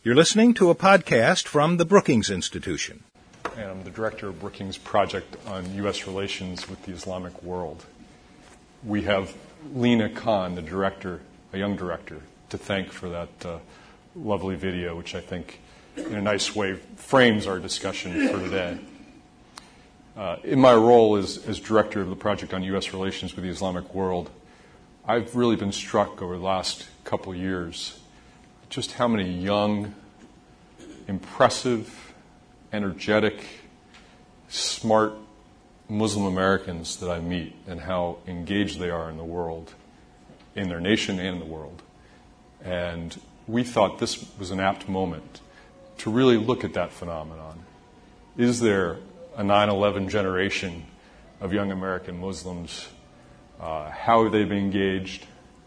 You're listening to a podcast from the Brookings Institution. And I'm the director of Brookings Project on U.S. relations with the Islamic world. We have Lena Khan, the director, a young director, to thank for that lovely video, which I think in a nice way frames our discussion for today. In my role as director of the project on U.S. relations with the Islamic world, I've really been struck over the last couple years just how many young, impressive, energetic, smart Muslim Americans that I meet and how engaged they are in the world, in their nation and in the world. And we thought this was an apt moment to really look at that phenomenon. Is there a 9/11 generation of young American Muslims? How have they been engaged?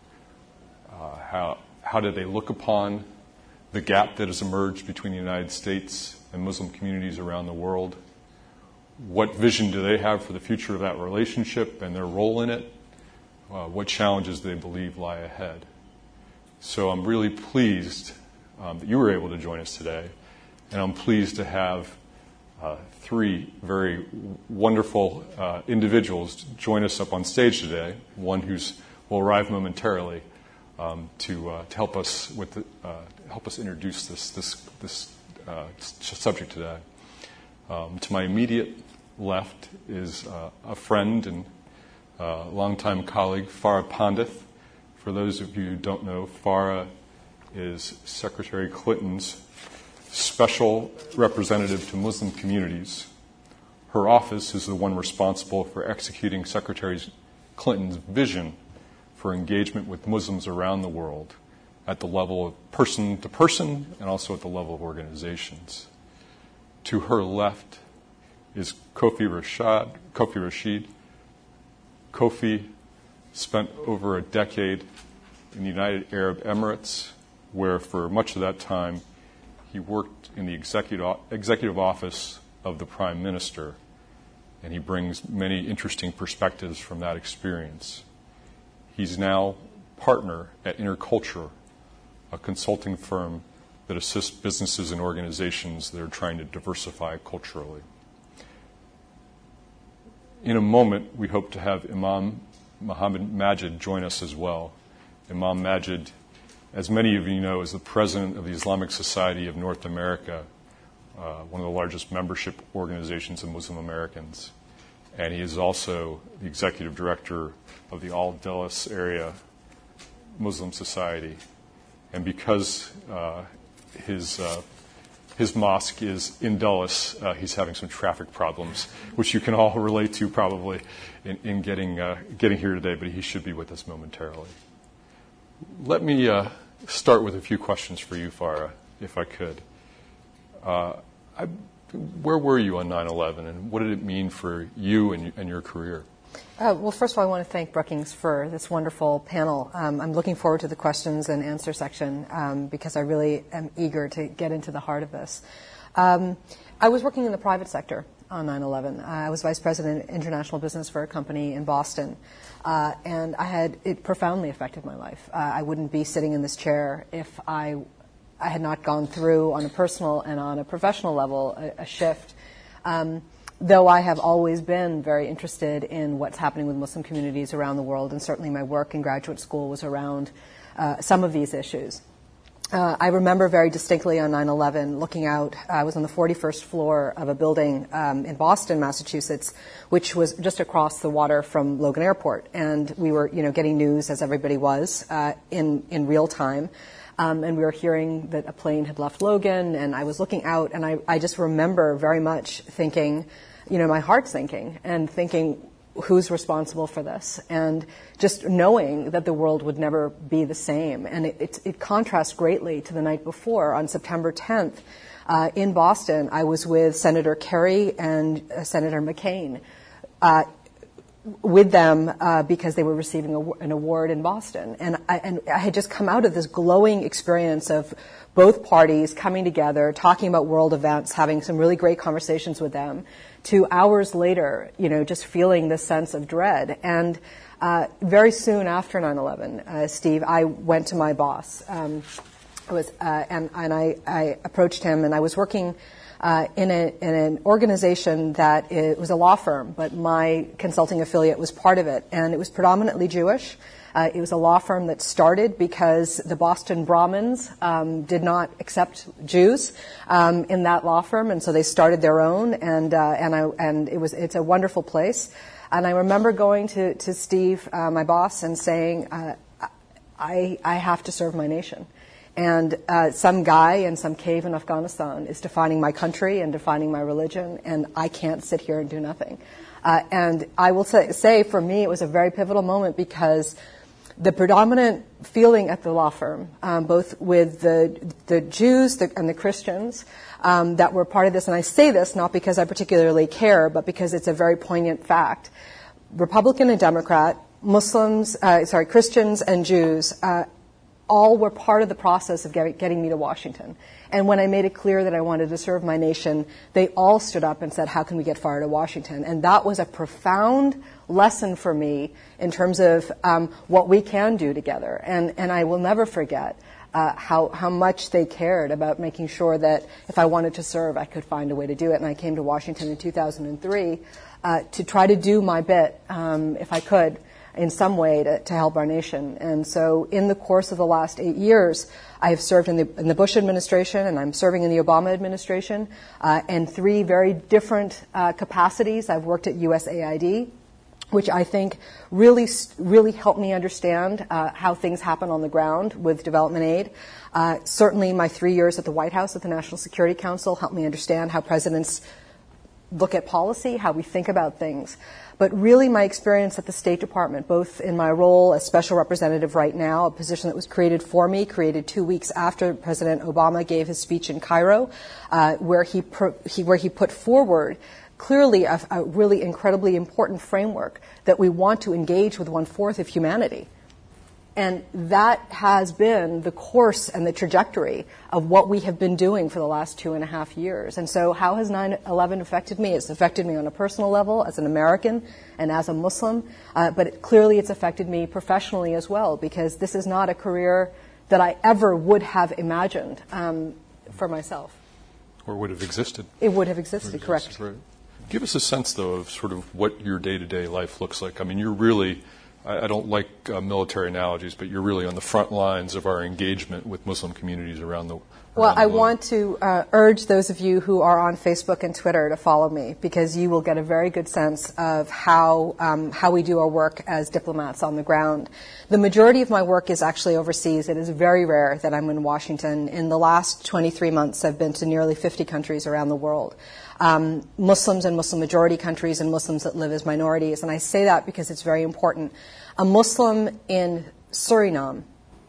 How do they look upon the gap that has emerged between the United States and Muslim communities around the world? What vision do they have for the future of that relationship and their role in it? What challenges do they believe lie ahead? So I'm really pleased that you were able to join us today, and I'm pleased to have three very wonderful individuals join us up on stage today. One will arrive momentarily to help us introduce this subject today. To my immediate left is a friend and longtime colleague, Farah Pandith. For those of you who don't know, Farah is Secretary Clinton's special representative to Muslim communities. Her office is the one responsible for executing Secretary Clinton's vision for engagement with Muslims around the world at the level of person to person and also at the level of organizations. To her left is Kofi Rashid. Kofi spent over a decade in the United Arab Emirates, where for much of that time he worked in the executive office of the Prime Minister, and he brings many interesting perspectives from that experience. He's now partner at Interculture, a consulting firm that assists businesses and organizations that are trying to diversify culturally. In a moment, we hope to have Imam Muhammad Majid join us as well. Imam Majid, as many of you know, is the president of the Islamic Society of North America, one of the largest membership organizations of Muslim Americans. And he is also the executive director of the Al Dulles Area Muslim Society. And because his mosque is in Dulles, he's having some traffic problems, which you can all relate to probably in getting here today, but he should be with us momentarily. Let me start with a few questions for you, Farah, if I could. Where were you on 9/11, and what did it mean for you and your career? Well, first of all, I want to thank Brookings for this wonderful panel. I'm looking forward to the questions and answer section because I really am eager to get into the heart of this. I was working in the private sector on 9/11. I was vice president of international business for a company in Boston, and it profoundly affected my life. I wouldn't be sitting in this chair if I had not gone through, on a personal and on a professional level, a shift. Though I have always been very interested in what's happening with Muslim communities around the world, and certainly my work in graduate school was around some of these issues. I remember very distinctly on 9/11 looking out. I was on the 41st floor of a building in Boston, Massachusetts, which was just across the water from Logan Airport, and we were, getting news, as everybody was, in real time. And we were hearing that a plane had left Logan, and I was looking out, and I just remember very much thinking, my heart sinking, and thinking, who's responsible for this? And just knowing that the world would never be the same. And it contrasts greatly to the night before, on September 10th, in Boston. I was with Senator Kerry and Senator McCain, with them because they were receiving an award in Boston. And I had just come out of this glowing experience of both parties coming together, talking about world events, having some really great conversations with them, to hours later, just feeling this sense of dread. And very soon after 9/11, Steve, I went to my boss, I approached him, and I was working in an organization that it was a law firm, but my consulting affiliate was part of it, and it was predominantly Jewish. It was a law firm that started because the Boston Brahmins did not accept Jews in that law firm, and so they started their own. And it's a wonderful place. And I remember going to Steve, my boss, and saying, I have to serve my nation. And some guy in some cave in Afghanistan is defining my country and defining my religion, and I can't sit here and do nothing. And I will say, for me, it was a very pivotal moment because the predominant feeling at the law firm, both with the Jews and the Christians that were part of this, and I say this not because I particularly care, but because it's a very poignant fact. Republican and Democrat, Christians and Jews, all were part of the process of getting me to Washington. And when I made it clear that I wanted to serve my nation, they all stood up and said, how can we get far to Washington? And that was a profound lesson for me in terms of what we can do together. And I will never forget how much they cared about making sure that if I wanted to serve, I could find a way to do it. And I came to Washington in 2003 to try to do my bit, if I could, in some way to help our nation. And so in the course of the last 8 years, I have served in the Bush administration, and I'm serving in the Obama administration, in 3 very different capacities. I've worked at USAID, which I think really helped me understand how things happen on the ground with development aid. Certainly my 3 years at the White House at the National Security Council helped me understand how presidents look at policy, how we think about things. But really my experience at the State Department, both in my role as special representative right now, a position that was created for me, created 2 weeks after President Obama gave his speech in Cairo, where he put forward clearly a really incredibly important framework that we want to engage with 1/4 of humanity. And that has been the course and the trajectory of what we have been doing for the last 2.5 years. And so how has 9/11 affected me? It's affected me on a personal level as an American and as a Muslim, but clearly it's affected me professionally as well, because this is not a career that I ever would have imagined for myself. Or would have existed. It would have existed, correct. Right. Give us a sense, though, of sort of what your day-to-day life looks like. I mean, you're really, I don't like military analogies, but you're really on the front lines of our engagement with Muslim communities around the world. Well, I want to urge those of you who are on Facebook and Twitter to follow me, because you will get a very good sense of how we do our work as diplomats on the ground. The majority of my work is actually overseas. It is very rare that I'm in Washington. In the last 23 months, I've been to nearly 50 countries around the world. Muslims and Muslim majority countries and Muslims that live as minorities. And I say that because it's very important. A Muslim in Suriname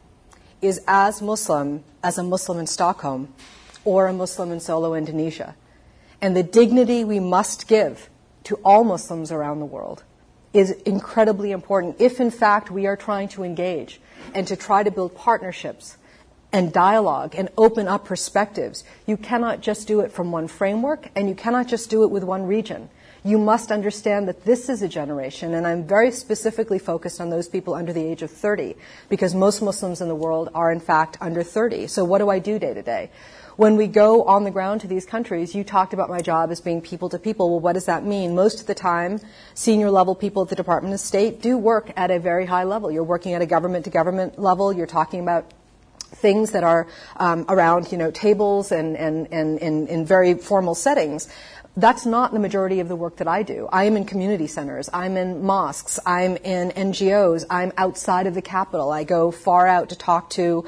is as Muslim as a Muslim in Stockholm or a Muslim in Solo, Indonesia. And the dignity we must give to all Muslims around the world is incredibly important if, in fact, we are trying to engage and to try to build partnerships and dialogue and open up perspectives. You cannot just do it from one framework, and you cannot just do it with one region. You must understand that this is a generation, and I'm very specifically focused on those people under the age of 30, because most Muslims in the world are, in fact, under 30. So what do I do day to day? When we go on the ground to these countries, you talked about my job as being people to people. Well, what does that mean? Most of the time, senior level people at the Department of State do work at a very high level. You're working at a government to government level. You're talking about things that are around, tables and in very formal settings. That's not the majority of the work that I do. I am in community centers. I'm in mosques. I'm in NGOs. I'm outside of the Capitol. I go far out to talk to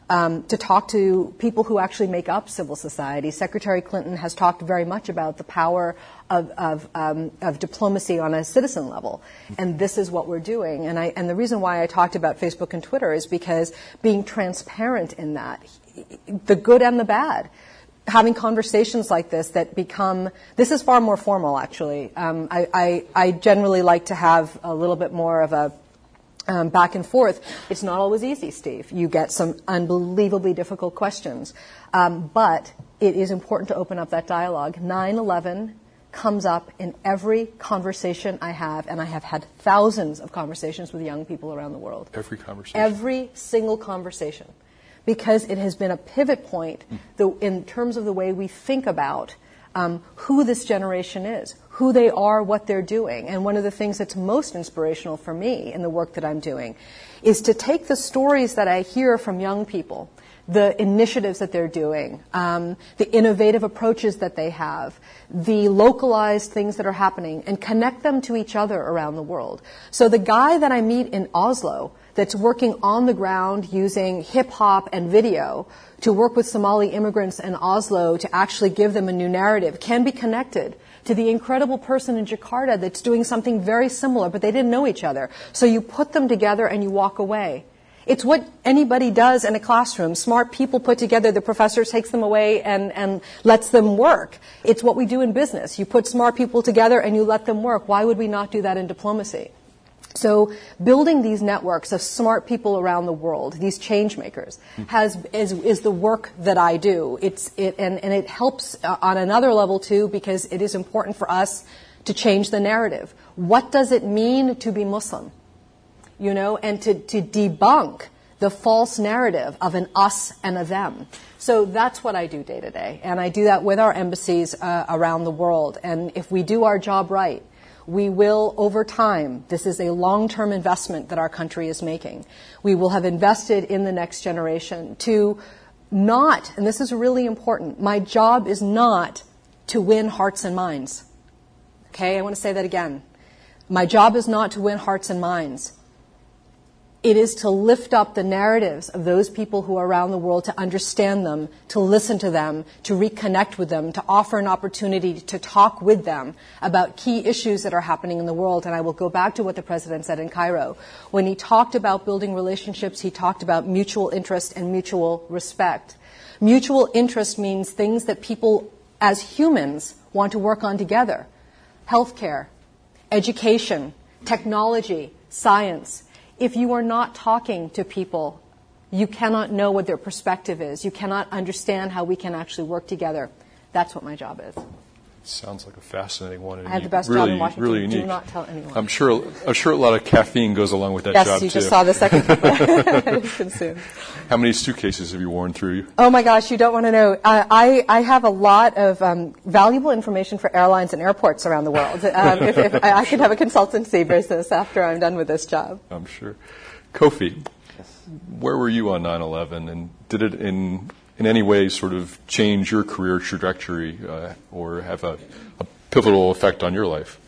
people who actually make up civil society. Secretary Clinton has talked very much about the power of diplomacy on a citizen level, and this is what we're doing. And the reason why I talked about Facebook and Twitter is because being transparent in that, the good and the bad, having conversations like this that become, this is far more formal actually. I generally like to have a little bit more of a back and forth. It's not always easy, Steve. You get some unbelievably difficult questions. But it is important to open up that dialogue. 9/11 comes up in every conversation I have, and I have had thousands of conversations with young people around the world. Every conversation? Every single conversation. because it has been a pivot point in terms of the way we think about who this generation is, who they are, what they're doing. And one of the things that's most inspirational for me in the work that I'm doing is to take the stories that I hear from young people, the initiatives that they're doing, the innovative approaches that they have, the localized things that are happening, and connect them to each other around the world. So the guy that I meet in Oslo that's working on the ground using hip-hop and video to work with Somali immigrants in Oslo to actually give them a new narrative can be connected to the incredible person in Jakarta that's doing something very similar, but they didn't know each other. So you put them together and you walk away. It's what anybody does in a classroom. Smart people put together, the professor takes them away and lets them work. It's what we do in business. You put smart people together and you let them work. Why would we not do that in diplomacy? So building these networks of smart people around the world, these change makers, is the work that I do. And it helps on another level too, because it is important for us to change the narrative. What does it mean to be Muslim? You know, and to debunk the false narrative of an us and a them. So that's what I do day to day. And I do that with our embassies around the world. And if we do our job right, we will, over time, this is a long-term investment that our country is making. We will have invested in the next generation to not, and this is really important, my job is not to win hearts and minds. Okay, I want to say that again. My job is not to win hearts and minds. It is to lift up the narratives of those people who are around the world, to understand them, to listen to them, to reconnect with them, to offer an opportunity to talk with them about key issues that are happening in the world. And I will go back to what the president said in Cairo. When he talked about building relationships, he talked about mutual interest and mutual respect. Mutual interest means things that people as humans want to work on together. Healthcare, education, technology, science. If you are not talking to people, you cannot know what their perspective is. You cannot understand how we can actually work together. That's what my job is. Sounds like a fascinating one. I have the best job in Washington. Really unique. Do not tell anyone. I'm sure a lot of caffeine goes along with that job, too. Yes, you just saw the second cup I consumed. How many suitcases have you worn through? Oh, my gosh, you don't want to know. I have a lot of valuable information for airlines and airports around the world. If I could have a consultancy business after I'm done with this job. I'm sure. Kofi, where were you on 9/11, and did it in any way sort of change your career trajectory or have a pivotal effect on your life?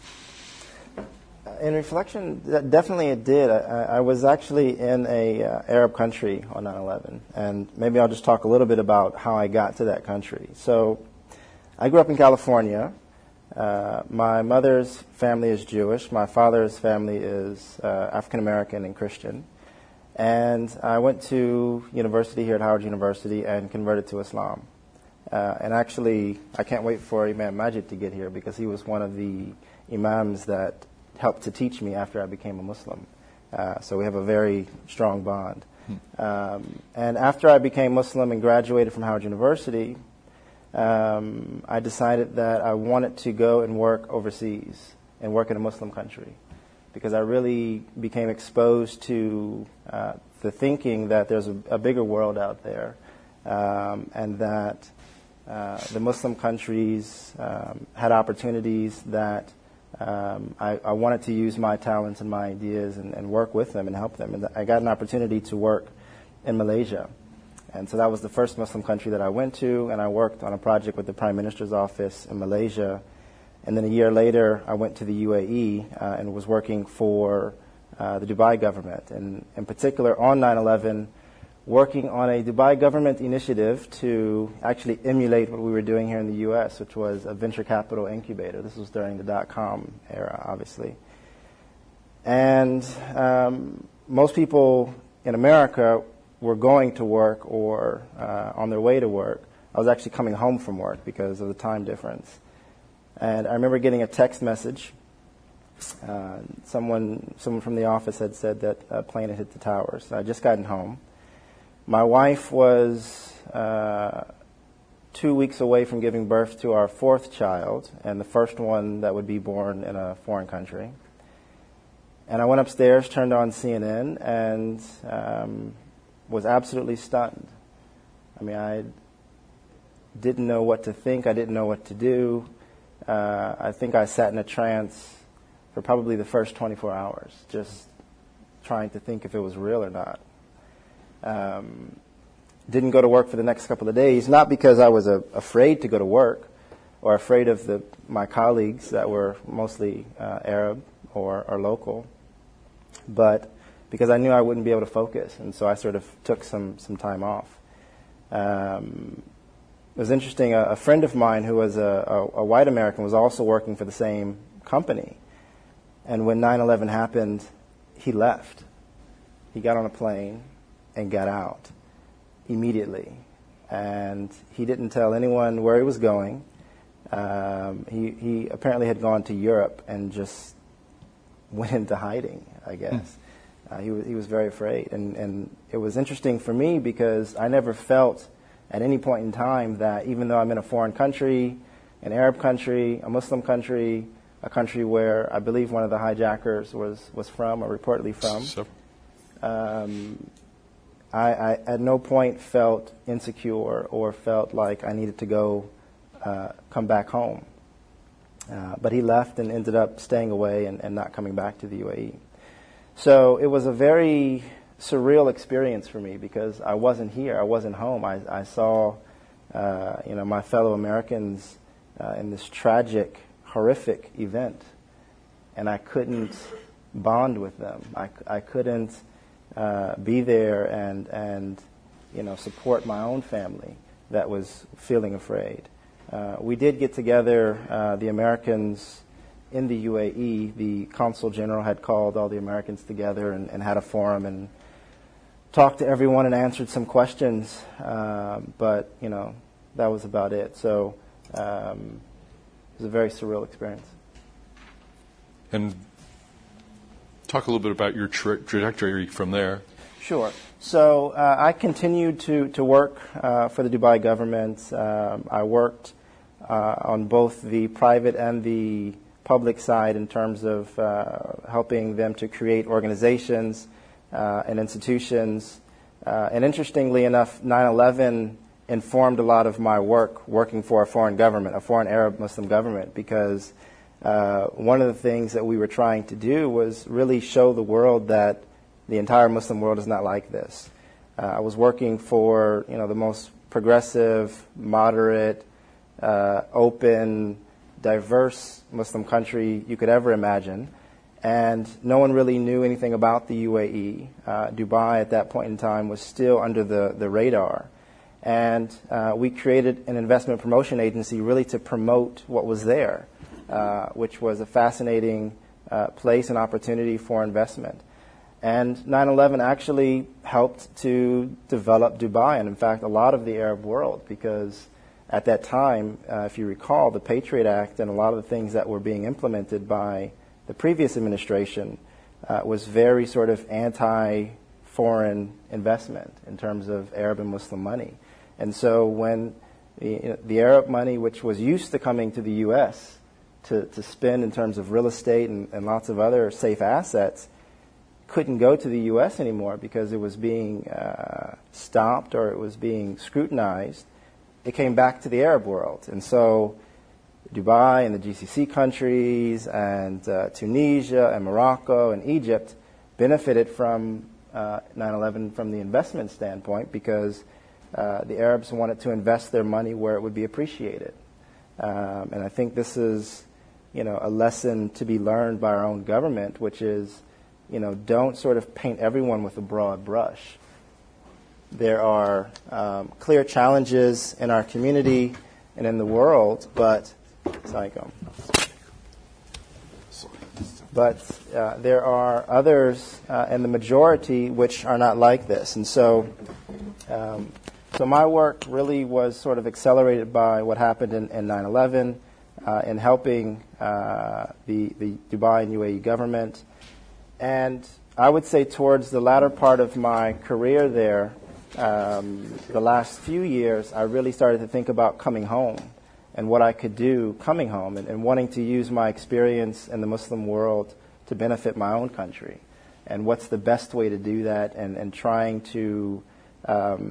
In reflection, definitely it did. I was actually in a Arab country on 9/11, and maybe I'll just talk a little bit about how I got to that country. So I grew up in California. My mother's family is Jewish. My father's family is African American and Christian. And I went to university here at Howard University and converted to Islam. And actually, I can't wait for Imam Majid to get here because he was one of the imams that helped to teach me after I became a Muslim. So we have a very strong bond. And after I became Muslim and graduated from Howard University, I decided that I wanted to go and work overseas and work in a Muslim country, because I really became exposed to the thinking that there's a bigger world out there, and that the Muslim countries had opportunities that I wanted to use my talents and my ideas and work with them and help them. And I got an opportunity to work in Malaysia. And so that was the first Muslim country that I went to, and I worked on a project with the Prime Minister's office in Malaysia. And then a year later, I went to the UAE and was working for the Dubai government, and in particular on 9/11, working on a Dubai government initiative to actually emulate what we were doing here in the U.S., which was a venture capital incubator. This was during the dot-com era, obviously. And most people in America were going to work or on their way to work. I was actually coming home from work because of the time difference. And I remember getting a text message. Someone from the office had said that a plane had hit the towers. So I just gotten home. My wife was 2 weeks away from giving birth to our fourth child, and the first one that would be born in a foreign country. And I went upstairs, turned on CNN, and was absolutely stunned. I mean, I didn't know what to think. I didn't know what to do. I think I sat in a trance for probably the first 24 hours, just trying to think if it was real or not. Didn't go to work for the next couple of days, not because I was afraid to go to work or afraid of my colleagues that were mostly Arab or local, but because I knew I wouldn't be able to focus, and so I sort of took some time off. It was interesting, a friend of mine who was a white American was also working for the same company, and when 9/11 happened, he left. He got on a plane and got out immediately, and he didn't tell anyone where he was going. He apparently had gone to Europe and just went into hiding, I guess. He was very afraid, and it was interesting for me because I never felt at any point in time that even though I'm in a foreign country, an Arab country, a Muslim country, a country where I believe one of the hijackers was from or reportedly from, I at no point felt insecure or felt like I needed to go come back home. But he left and ended up staying away and not coming back to the UAE. So it was a very surreal experience for me because I wasn't here. I wasn't home. I saw my fellow Americans in this tragic, horrific event, and I couldn't bond with them. I couldn't be there and support my own family that was feeling afraid. We did get together, the Americans in the UAE. The Consul General had called all the Americans together and had a forum and talked to everyone and answered some questions, but that was about it. So it was a very surreal experience. And talk a little bit about your trajectory from there. Sure. So I continued to work for the Dubai government. I worked on both the private and the public side in terms of helping them to create organizations and institutions. And interestingly enough, 9/11 informed a lot of my work working for a foreign government, a foreign Arab Muslim government, because one of the things that we were trying to do was really show the world that the entire Muslim world is not like this. I was working for the most progressive, moderate, open, diverse Muslim country you could ever imagine, and no one really knew anything about the UAE. Dubai at that point in time was still under the radar, and we created an investment promotion agency really to promote what was there, which was a fascinating place and opportunity for investment. And 9/11 actually helped to develop Dubai, and in fact a lot of the Arab world, because at that time, if you recall, the Patriot Act and a lot of the things that were being implemented by the previous administration was very sort of anti-foreign investment in terms of Arab and Muslim money. And so when the Arab money, which was used to coming to the U.S. to spend in terms of real estate and lots of other safe assets, couldn't go to the U.S. anymore because it was being stopped or it was being scrutinized, it came back to the Arab world. And so Dubai and the GCC countries and Tunisia and Morocco and Egypt benefited from 9/11 from the investment standpoint because the Arabs wanted to invest their money where it would be appreciated. And I think this is, a lesson to be learned by our own government, which is, don't sort of paint everyone with a broad brush. There are clear challenges in our community and in the world, but there are others in the majority which are not like this. And so my work really was sort of accelerated by what happened in 9/11 in helping the Dubai and UAE government. And I would say towards the latter part of my career there, the last few years, I really started to think about coming home and what I could do coming home and wanting to use my experience in the Muslim world to benefit my own country. And what's the best way to do that, and trying to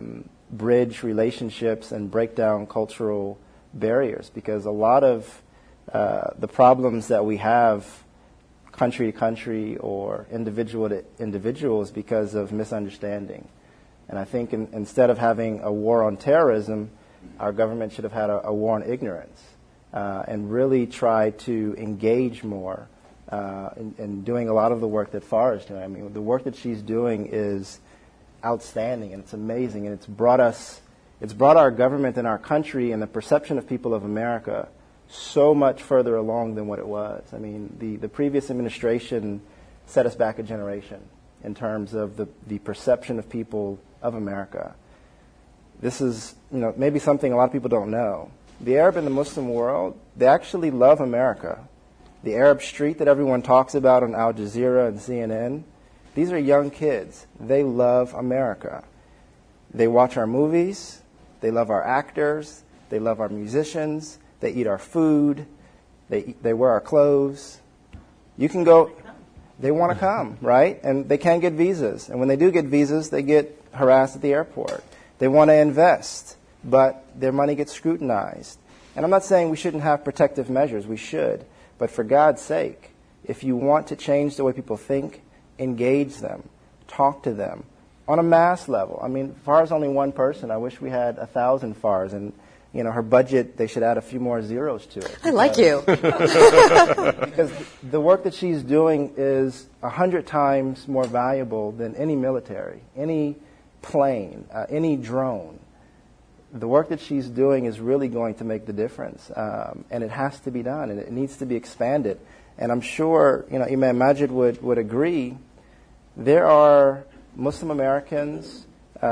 bridge relationships and break down cultural barriers, because a lot of the problems that we have country to country or individual to individual is because of misunderstanding. And I think instead of having a war on terrorism, our government should have had a war on ignorance and really try to engage more in doing a lot of the work that Farah is doing. I mean, the work that she's doing is outstanding, and it's amazing, and it's brought our government and our country and the perception of people of America so much further along than what it was. I mean, the previous administration set us back a generation in terms of the perception of people of America. This is, maybe something a lot of people don't know. The Arab and the Muslim world, they actually love America. The Arab Street that everyone talks about on Al Jazeera and CNN, these are young kids. They love America. They watch our movies. They love our actors. They love our musicians. They eat our food. They wear our clothes. You can go. They want to come, right? And they can't get visas. And when they do get visas, they get harassed at the airport. They want to invest, but their money gets scrutinized. And I'm not saying we shouldn't have protective measures. We should. But for God's sake, if you want to change the way people think, engage them. Talk to them on a mass level. I mean, Farah's only one person. I wish we had 1,000 Farahs. And, her budget, they should add a few more zeros to it. I like you. Because the work that she's doing is 100 times more valuable than any military, any plane, any drone. The work that she's doing is really going to make the difference, and it has to be done, and it needs to be expanded. And I'm sure, Imam Majid would agree. There are Muslim Americans,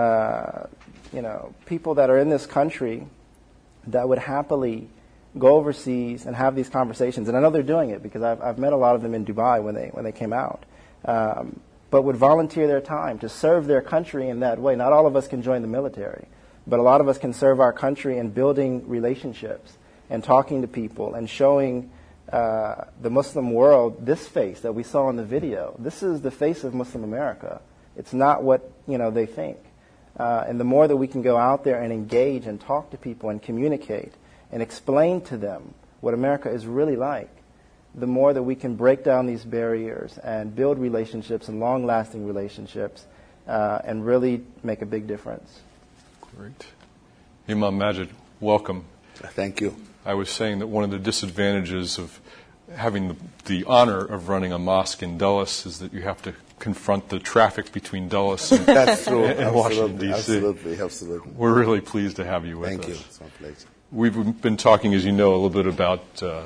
people that are in this country that would happily go overseas and have these conversations. And I know they're doing it because I've met a lot of them in Dubai when they came out. But would volunteer their time to serve their country in that way. Not all of us can join the military, but a lot of us can serve our country in building relationships and talking to people and showing the Muslim world this face that we saw in the video. This is the face of Muslim America. It's not what they think. And the more that we can go out there and engage and talk to people and communicate and explain to them what America is really like, the more that we can break down these barriers and build relationships and long-lasting relationships and really make a big difference. Great. Imam Majid, welcome. Thank you. I was saying that one of the disadvantages of having the honor of running a mosque in Dulles is that you have to confront the traffic between Dulles and, That's true. and Washington, D.C. Absolutely. We're really pleased to have you with us. Thank you. It's my pleasure. We've been talking, as you know, a little bit about the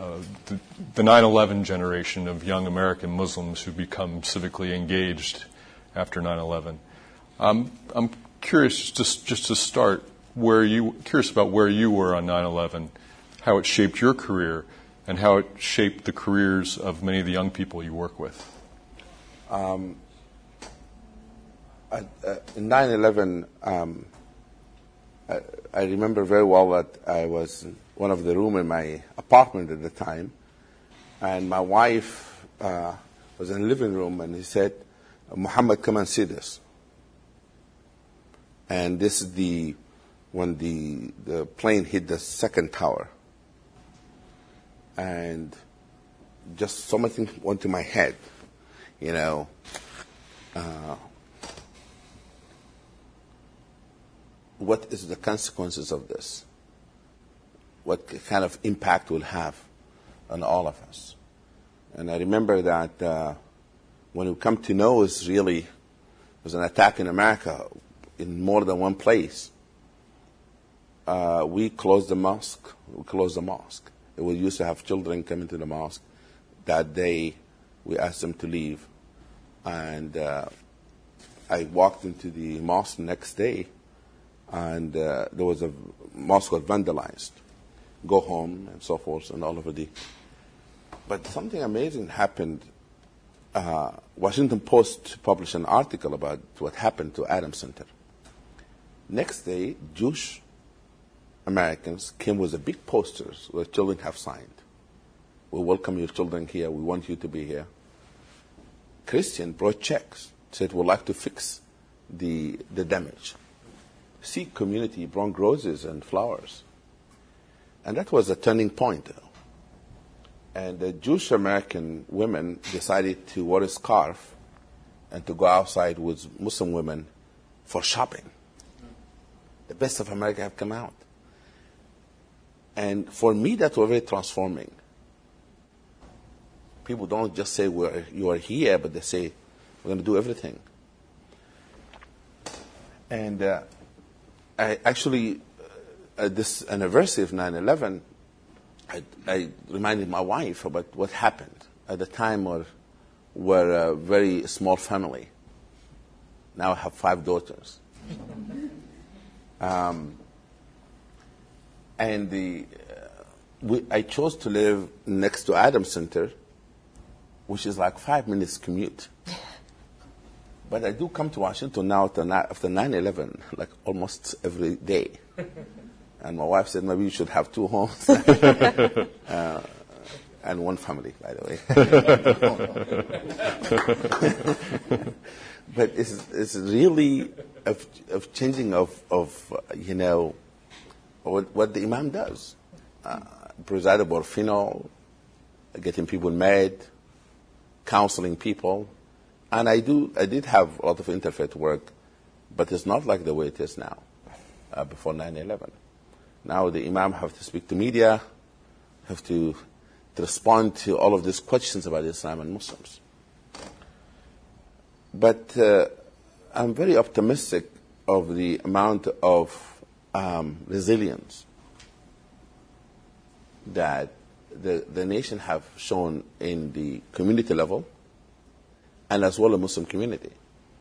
9/11 generation of young American Muslims who become civically engaged after 9/11. I'm curious, just to start, curious about where you were on 9/11, how it shaped your career, and how it shaped the careers of many of the young people you work with. In 9/11, I remember very well that I was in one of the room in my apartment at the time, and my wife was in the living room, and he said, "Muhammad, come and see this." And this is when the plane hit the second tower, and just something went to my head, what is the consequences of this? What kind of impact will have on all of us? And I remember that when we come to know it was an attack in America in more than one place, we closed the mosque. We used to have children come into the mosque. That day, we asked them to leave. And I walked into the mosque the next day, and there was a mosque was vandalized. Go home and so forth and all over the. But something amazing happened. Washington Post published an article about what happened to Adams Center. Next day, Jewish Americans came with the big posters where children have signed. We welcome your children here. We want you to be here. Christian brought checks, said we'd like to fix the damage. Sikh community brought roses and flowers. And that was a turning point. And the Jewish American women decided to wear a scarf and to go outside with Muslim women for shopping. The best of America have come out. And for me, that was very transforming. People don't just say, you are here, but they say, we're going to do everything. And I actually, at this anniversary of 9/11, I reminded my wife about what happened. At the time, we're a very small family. Now I have 5 daughters. I chose to live next to Adams Center, which is like 5 minutes commute. But I do come to Washington now after 9/11, like almost every day. And my wife said, maybe you should have 2 homes. And 1 family, by the way. But it's really of changing of what the Imam does. Preside over funeral, getting people married, counseling people. And I did have a lot of interfaith work, but it's not like the way it is now, before 9/11. Now the Imam have to speak to media, have to respond to all of these questions about Islam and Muslims. But I'm very optimistic of the amount of resilience that the nation have shown in the community level and as well the Muslim community.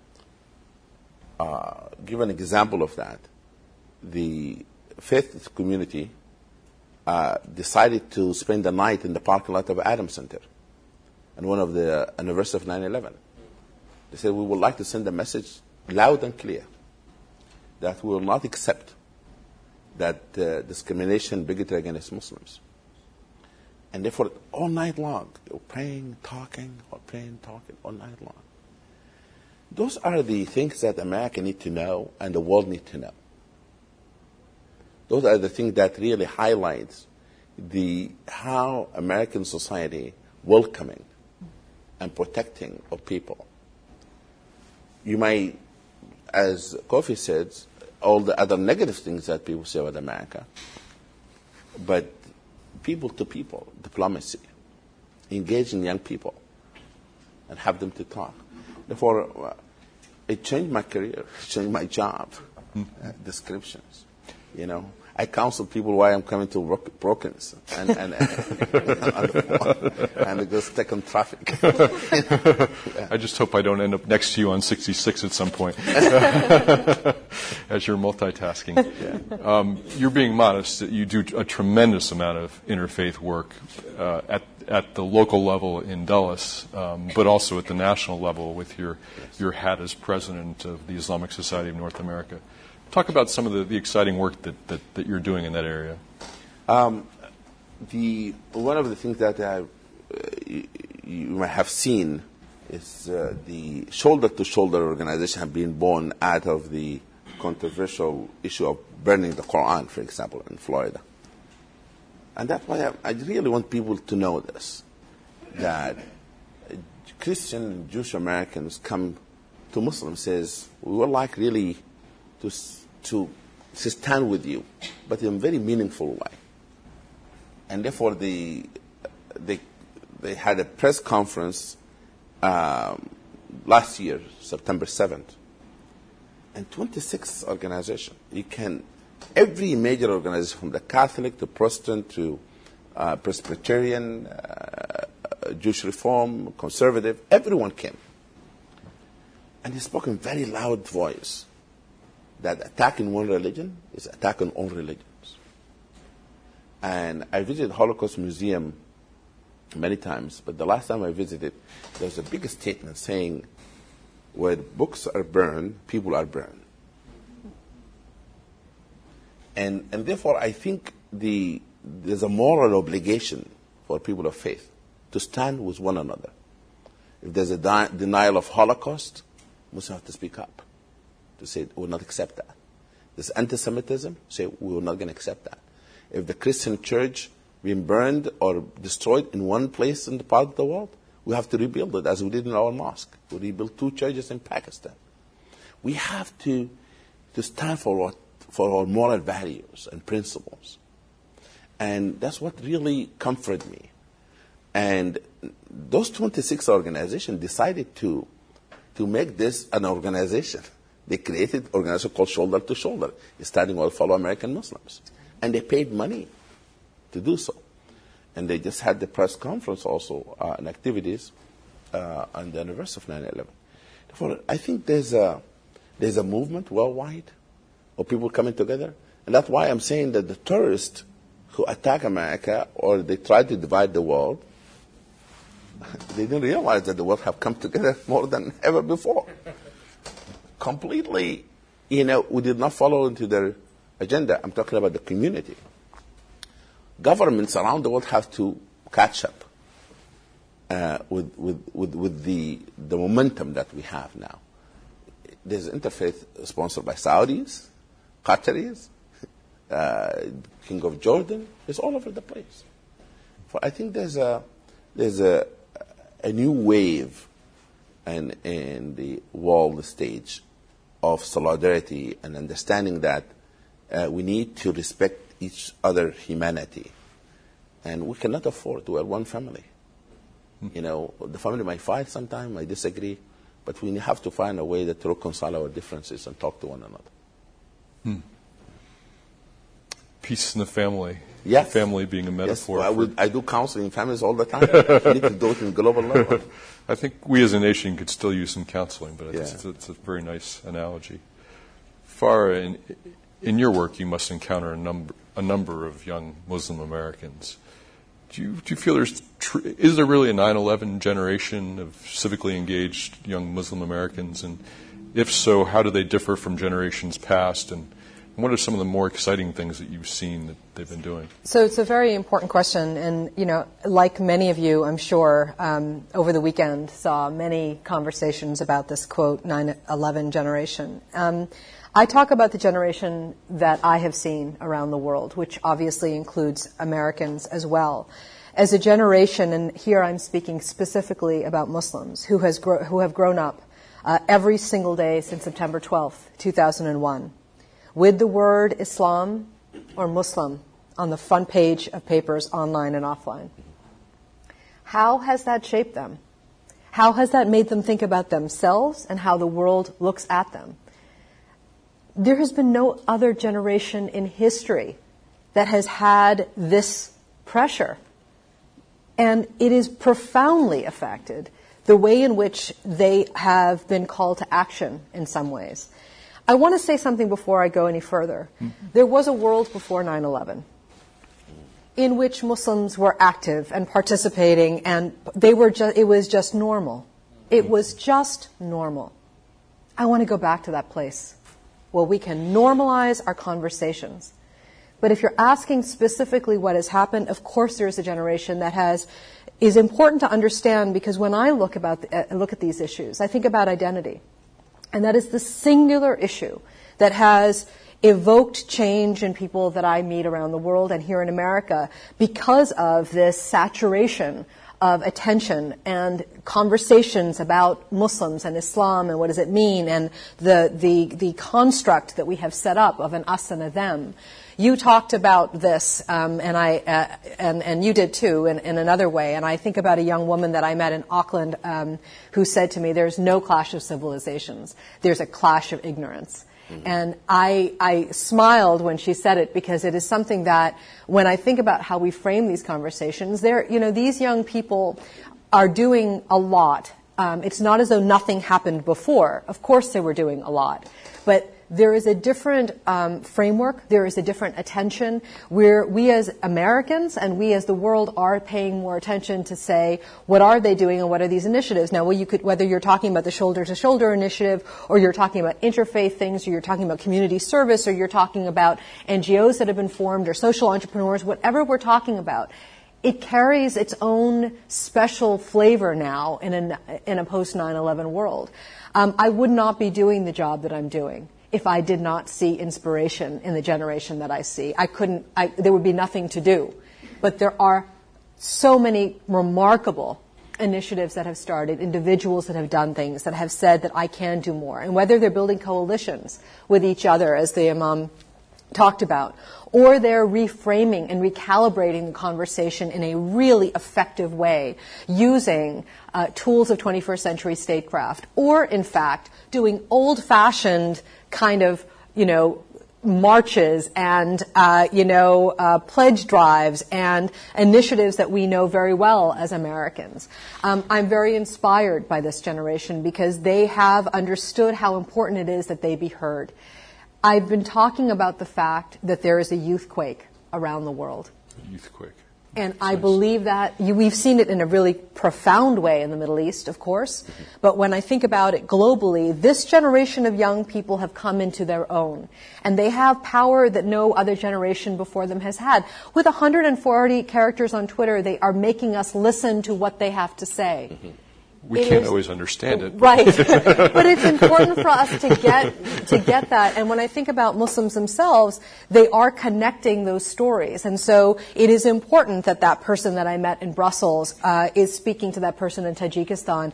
Give an example of that. The faith community decided to spend the night in the parking lot of Adams Center on one of the anniversary of 9/11. They said, we would like to send a message loud and clear that we will not accept that discrimination, bigotry against Muslims. And therefore, all night long, they were praying, talking all night long. Those are the things that America need to know and the world need to know. Those are the things that really highlights how American society welcoming and protecting of people. You might, as Kofi said, all the other negative things that people say about America, but people to people, diplomacy, engaging young people, and have them to talk. Therefore, it changed my career, it changed my job descriptions. I counsel people why I'm coming to Brookings and go stuck on traffic. I just hope I don't end up next to you on 66 at some point as you're multitasking. Yeah. You're being modest. You do a tremendous amount of interfaith work at the local level in Dulles, but also at the national level with your hat as president of the Islamic Society of North America. Talk about some of the exciting work that you're doing in that area. One of the things that you might have seen is the shoulder-to-shoulder organization have been born out of the controversial issue of burning the Quran, for example, in Florida. And that's why I really want people to know this, that Christian and Jewish Americans come to Muslims says, we would like really to stand with you, but in a very meaningful way. And therefore, they had a press conference last year, September 7th, and 26 organizations. Every major organization, from the Catholic to Protestant to Presbyterian, Jewish Reform, Conservative, everyone came. And he spoke in very loud voice that attacking one religion is attacking all religions. And I visited Holocaust Museum many times, but the last time I visited, there was a big statement saying, where books are burned, people are burned. And therefore, I think there's a moral obligation for people of faith to stand with one another. If there's a denial of Holocaust, Muslims have to speak up to say, we will not accept that. this anti-Semitism, say we're not going to accept that. If the Christian church being burned or destroyed in one place in the part of the world, we have to rebuild it, as we did in our mosque. We rebuilt 2 churches in Pakistan. We have to stand for our moral values and principles. And that's what really comforted me. And those 26 organizations decided to make this an organization. They created an organization called Shoulder to Shoulder, standing with fellow American Muslims. And they paid money to do so. And they just had the press conference also and activities on the anniversary of 9/11. Therefore, I think there's a movement worldwide of people coming together. And that's why I'm saying that the terrorists who attack America or they try to divide the world, they didn't realize that the world have come together more than ever before. Completely, we did not follow into their agenda. I'm talking about the community. Governments around the world have to catch up with the momentum that we have now. There's interfaith sponsored by Saudis, Qataris, King of Jordan. It's all over the place. For I think there's a new wave in the world stage of solidarity and understanding that we need to respect each other humanity. And we cannot afford to have one family. The family might fight sometimes, might disagree, but we have to find a way to reconcile our differences and talk to one another. Peace in the family. Yes. Family being a metaphor. Yes. I do counseling in families all the time. We need to do it in global level. I think we as a nation could still use some counseling, but it's a very nice analogy. Farah, in your work, you must encounter a number of young Muslim Americans. Do you feel is there really a 9/11 generation of civically engaged young Muslim Americans? And if so, how do they differ from generations past? And what are some of the more exciting things that you've seen that they've been doing? So it's a very important question. And, like many of you, I'm sure, over the weekend saw many conversations about this, quote, 9/11 generation. I talk about the generation that I have seen around the world, which obviously includes Americans as well, as a generation, and here I'm speaking specifically about Muslims, who have grown up every single day since September 12th, 2001, with the word Islam or Muslim on the front page of papers online and offline. How has that shaped them? How has that made them think about themselves and how the world looks at them? There has been no other generation in history that has had this pressure. And it is profoundly affected the way in which they have been called to action in some ways. I want to say something before I go any further. Mm-hmm. There was a world before 9/11 in which Muslims were active and participating, and it was just normal. It was just normal. I want to go back to that place. Well, we can normalize our conversations. But if you're asking specifically what has happened, of course there is a generation that is important to understand, because when I look at these issues, I think about identity. And that is the singular issue that has evoked change in people that I meet around the world and here in America because of this saturation of attention and conversations about Muslims and Islam and what does it mean, and the construct that we have set up of an us and a them. You talked about this, and you did too, in another way. And I think about a young woman that I met in Auckland who said to me, "There's no clash of civilizations. There's a clash of ignorance." Mm-hmm. And I smiled when she said it, because it is something that, when I think about how we frame these conversations, these young people are doing a lot. It's not as though nothing happened before. Of course they were doing a lot. But there is a different framework. There is a different attention. We as Americans and we as the world are paying more attention to say, what are they doing and what are these initiatives? Now, whether you're talking about the Shoulder to Shoulder initiative, or you're talking about interfaith things, or you're talking about community service, or you're talking about NGOs that have been formed, or social entrepreneurs, whatever we're talking about, it carries its own special flavor now in a post 9/11 world. I would not be doing the job that I'm doing if I did not see inspiration in the generation that I see. There would be nothing to do. But there are so many remarkable initiatives that have started, individuals that have done things, that have said that I can do more. And whether they're building coalitions with each other, as the Imam talked about, or they're reframing and recalibrating the conversation in a really effective way using tools of 21st century statecraft, or in fact doing old-fashioned kind of, marches and, pledge drives and initiatives that we know very well as Americans. I'm very inspired by this generation because they have understood how important it is that they be heard. I've been talking about the fact that there is a youthquake around the world. Youthquake. And I believe that we've seen it in a really profound way in the Middle East, of course. But when I think about it globally, this generation of young people have come into their own. And they have power that no other generation before them has had. With 140 characters on Twitter, they are making us listen to what they have to say. Mm-hmm. We can't always understand it. Right. But it's important for us to get that. And when I think about Muslims themselves, they are connecting those stories. And so it is important that that person that I met in Brussels is speaking to that person in Tajikistan,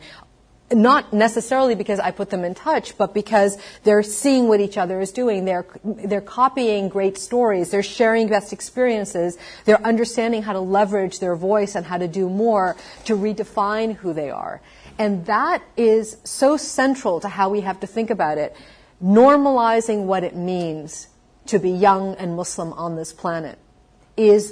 not necessarily because I put them in touch, but because they're seeing what each other is doing. They're copying great stories. They're sharing best experiences. They're understanding how to leverage their voice and how to do more to redefine who they are. And that is so central to how we have to think about it. Normalizing what it means to be young and Muslim on this planet is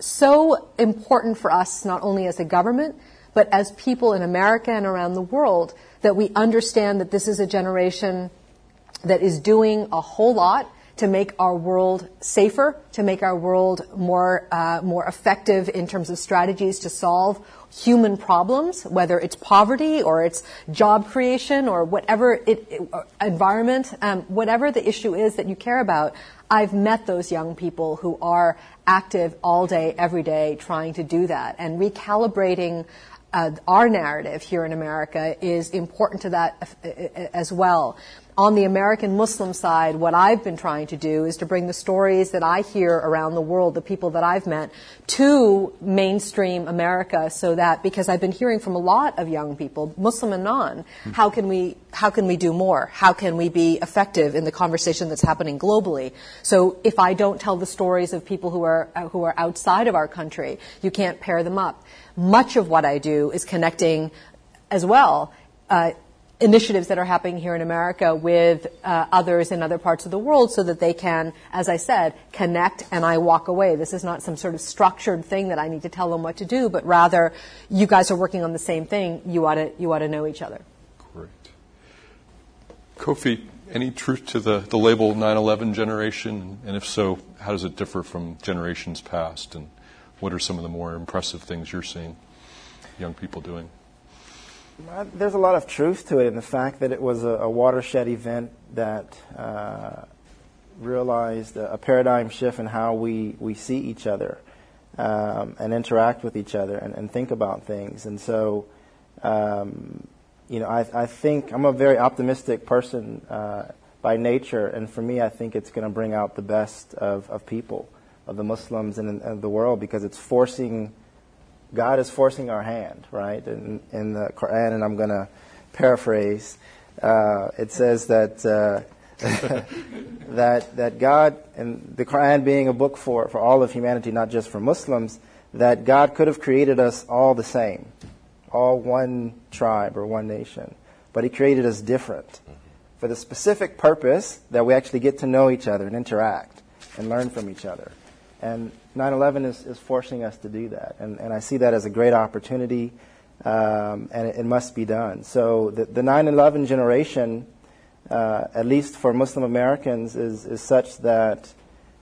so important for us, not only as a government, but as people in America and around the world, that we understand that this is a generation that is doing a whole lot to make our world safer, to make our world more effective in terms of strategies to solve human problems, whether it's poverty or it's job creation or whatever environment, whatever the issue is that you care about. I've met those young people who are active all day, every day, trying to do that. And recalibrating our narrative here in America is important to that as well. On the American Muslim side, what I've been trying to do is to bring the stories that I hear around the world, the people that I've met, to mainstream America, so that, because I've been hearing from a lot of young people, Muslim and non, how can we do more? How can we be effective in the conversation that's happening globally? So if I don't tell the stories of people who are outside of our country, you can't pair them up. Much of what I do is connecting as well initiatives that are happening here in America with others in other parts of the world, so that they can, as I said, connect and I walk away. This is not some sort of structured thing that I need to tell them what to do, but rather, you guys are working on the same thing. You ought to know each other. Great. Kofi, any truth to the label 9/11 generation? And if so, how does it differ from generations past? And what are some of the more impressive things you're seeing young people doing? There's a lot of truth to it in the fact that it was a watershed event that realized a paradigm shift in how we see each other and interact with each other and think about things. And so, I think I'm a very optimistic person by nature, and for me, I think it's going to bring out the best of people, of the Muslims and the world, because it's God is forcing our hand, right? In the Quran, and I'm going to paraphrase, it says that that God, and the Quran being a book for all of humanity, not just for Muslims, that God could have created us all the same, all one tribe or one nation, but He created us different for the specific purpose that we actually get to know each other and interact and learn from each other. And 9/11 is forcing us to do that. And I see that as a great opportunity, and it must be done. So the 9/11 generation, at least for Muslim Americans, is such that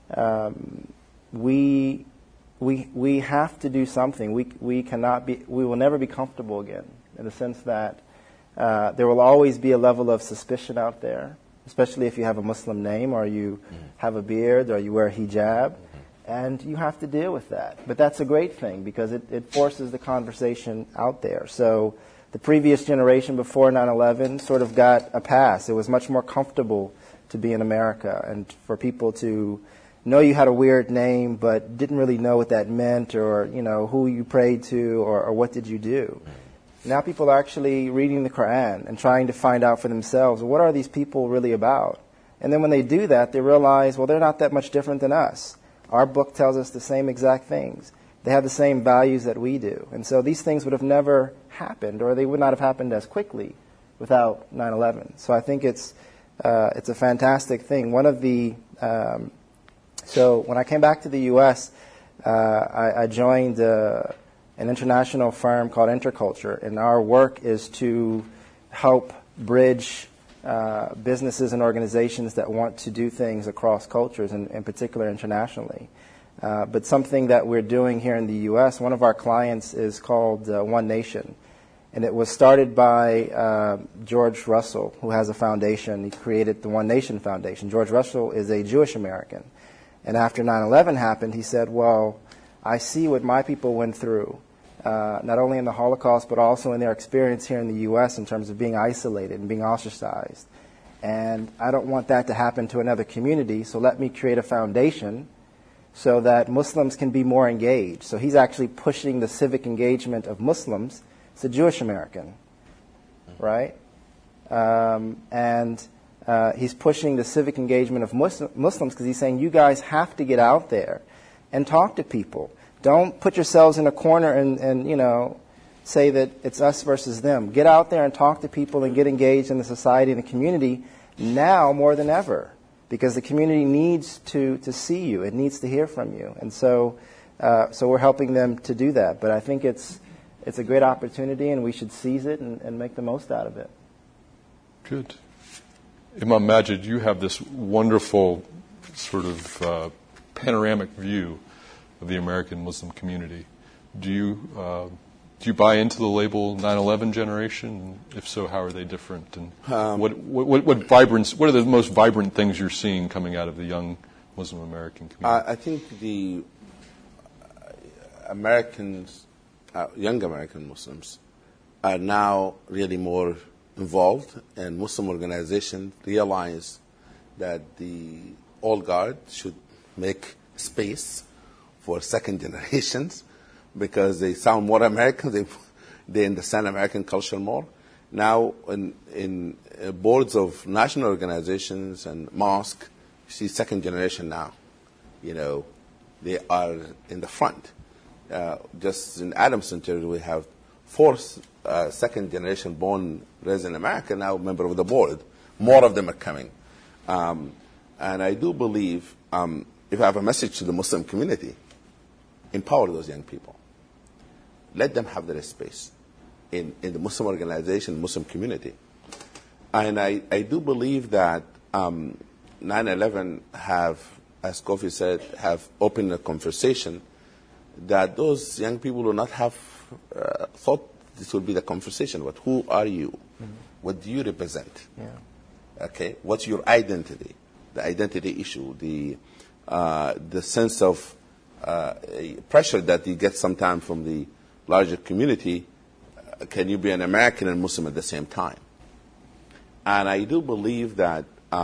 we have to do something. We will never be comfortable again, in the sense that there will always be a level of suspicion out there, especially if you have a Muslim name or you have a beard or you wear hijab. And you have to deal with that. But that's a great thing, because it forces the conversation out there. So the previous generation before 9/11 sort of got a pass. It was much more comfortable to be in America, and for people to know you had a weird name but didn't really know what that meant, or who you prayed to, or what did you do. Now people are actually reading the Quran and trying to find out for themselves, what are these people really about? And then when they do that, they realize, well, they're not that much different than us. Our book tells us the same exact things. They have the same values that we do. And so these things would have never happened, or they would not have happened as quickly without 9/11. So I think it's a fantastic thing. So when I came back to the U.S., I joined an international firm called Interculture, and our work is to help bridge businesses and organizations that want to do things across cultures, and in particular internationally. But something that we're doing here in the U.S., one of our clients is called One Nation. And it was started by George Russell, who has a foundation. He created the One Nation Foundation. George Russell is a Jewish American. And after 9/11 happened, he said, well, I see what my people went through, not only in the Holocaust, but also in their experience here in the U.S. in terms of being isolated and being ostracized. And I don't want that to happen to another community, so let me create a foundation so that Muslims can be more engaged. So he's actually pushing the civic engagement of Muslims. It's a Jewish American, right? He's pushing the civic engagement of Muslims because he's saying, you guys have to get out there and talk to people. Don't put yourselves in a corner and say that it's us versus them. Get out there and talk to people and get engaged in the society and the community now more than ever, because the community needs to see you. It needs to hear from you. And so we're helping them to do that. But I think it's a great opportunity, and we should seize it and make the most out of it. Good. Imam Majid, you have this wonderful sort of panoramic view of the American Muslim community. Do you buy into the label 9/11 generation? If so, how are they different? And what are the most vibrant things you're seeing coming out of the young Muslim American community? I think the young American Muslims are now really more involved, and Muslim organizations realize that the old guard should make space for second generations because they sound more American. They understand American culture more. Now, in boards of national organizations and mosques, you see second generation now. They are in the front. Just in Adams Center, we have 4 second generation born, raised in America, now member of the board. More of them are coming. And I do believe, if I have a message to the Muslim community, empower those young people. Let them have their space in the Muslim organization, Muslim community. And I do believe that 9/11 have, as Kofi said, have opened a conversation that those young people will not have thought this would be the conversation. But who are you? Mm-hmm. What do you represent? Yeah. Okay. What's your identity? The identity issue, the sense of pressure that you get sometimes from the larger community. Can you be an American and Muslim at the same time? And I do believe that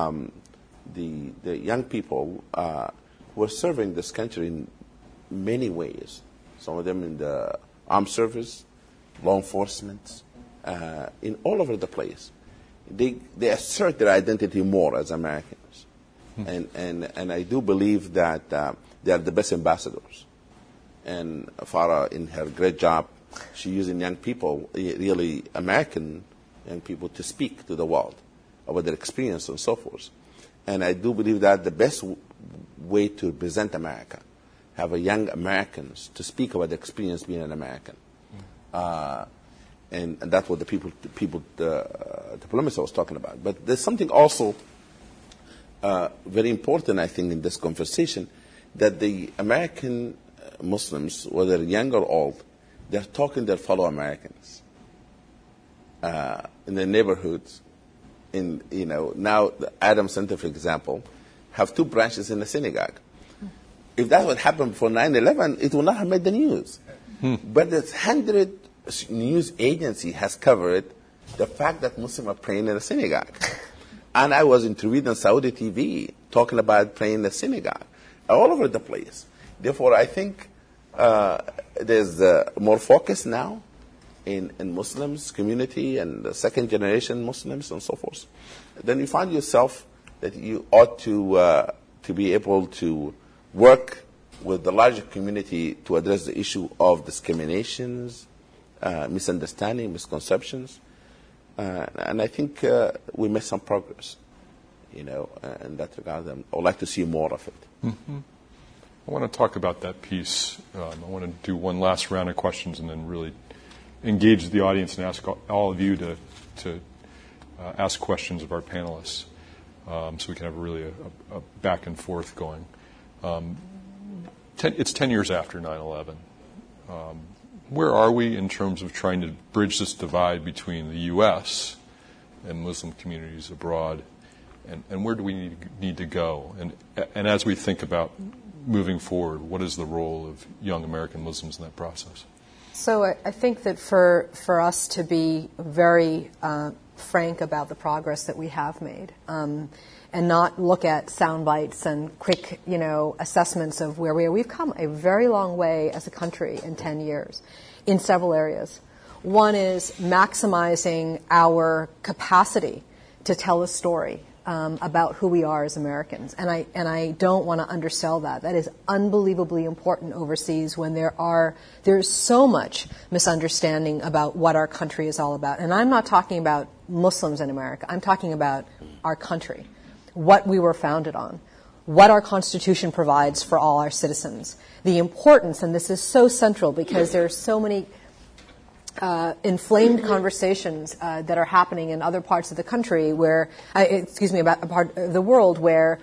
the young people who are serving this country in many ways, some of them in the armed service, law enforcement, in all over the place, they assert their identity more as Americans. And I do believe that they are the best ambassadors. And Farah, in her great job, she's using young people, really American young people, to speak to the world about their experience and so forth. And I do believe that the best way to represent America, have a young Americans to speak about the experience being an American. And that's what the diplomats was talking about. But there's something also very important, I think, in this conversation, that the American Muslims, whether young or old, they're talking to their fellow Americans in their neighborhoods. Now the Adams Center, for example, have 2 branches in the synagogue. If that would happen before 9/11, it would not have made the news. But the 100 news agency has covered the fact that Muslims are praying in a synagogue. And I was interviewed on Saudi TV talking about praying in the synagogue all over the place. Therefore, I think there's more focus now in Muslims community and the second generation Muslims and so forth. Then you find yourself that you ought to be able to work with the larger community to address the issue of discriminations, misunderstanding, misconceptions. And I think we made some progress, in that regard. I would like to see more of it. Mm-hmm. I want to talk about that piece. I want to do one last round of questions and then really engage the audience and ask all of you to ask questions of our panelists, so we can have really a back and forth going. It's 10 years after 9/11. Where are we in terms of trying to bridge this divide between the U.S. and Muslim communities abroad, and where do we need to go? And as we think about moving forward, what is the role of young American Muslims in that process? So I think that for us to be very frank about the progress that we have made, and not look at sound bites and quick, assessments of where we are. We've come a very long way as a country in 10 years in several areas. One is maximizing our capacity to tell a story about who we are as Americans. And I don't want to undersell that. That is unbelievably important overseas when there's so much misunderstanding about what our country is all about. And I'm not talking about Muslims in America. I'm talking about our country, what we were founded on, what our Constitution provides for all our citizens, the importance, and this is so central because there are so many inflamed conversations that are happening in other parts of the country about a part of the world where,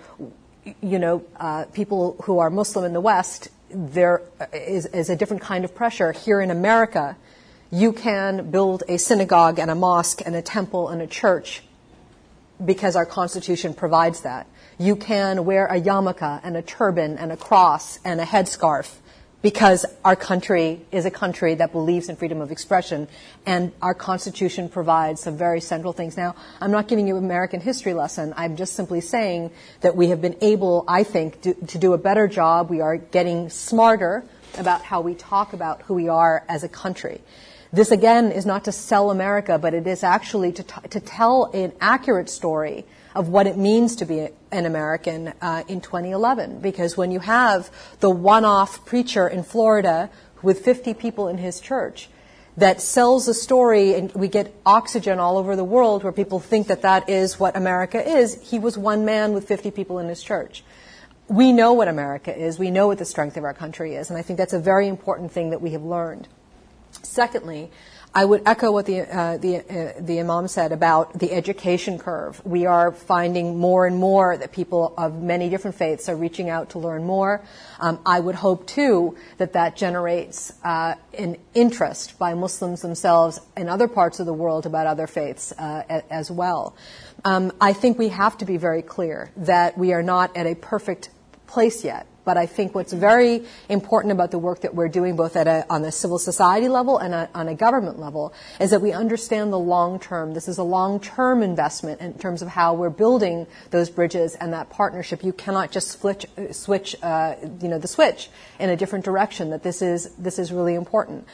people who are Muslim in the West, there is a different kind of pressure. Here in America, you can build a synagogue and a mosque and a temple and a church because our Constitution provides that. You can wear a yarmulke and a turban and a cross and a headscarf because our country is a country that believes in freedom of expression, and our Constitution provides some very central things. Now, I'm not giving you an American history lesson. I'm just simply saying that we have been able, I think, to do a better job. We are getting smarter about how we talk about who we are as a country. This, again, is not to sell America, but it is actually to tell an accurate story of what it means to be an American in 2011. Because when you have the one-off preacher in Florida with 50 people in his church that sells a story, and we get oxygen all over the world where people think that is what America is, he was one man with 50 people in his church. We know what America is. We know what the strength of our country is. And I think that's a very important thing that we have learned. Secondly, I would echo what the Imam said about the education curve. We are finding more and more that people of many different faiths are reaching out to learn more. I would hope, too, that generates an interest by Muslims themselves in other parts of the world about other faiths as well. I think we have to be very clear that we are not at a perfect place yet. But I think what's very important about the work that we're doing, both on a civil society level and on a government level, is that we understand the long term. This is a long-term investment in terms of how we're building those bridges and that partnership. You cannot just switch the switch in a different direction. That this is really important.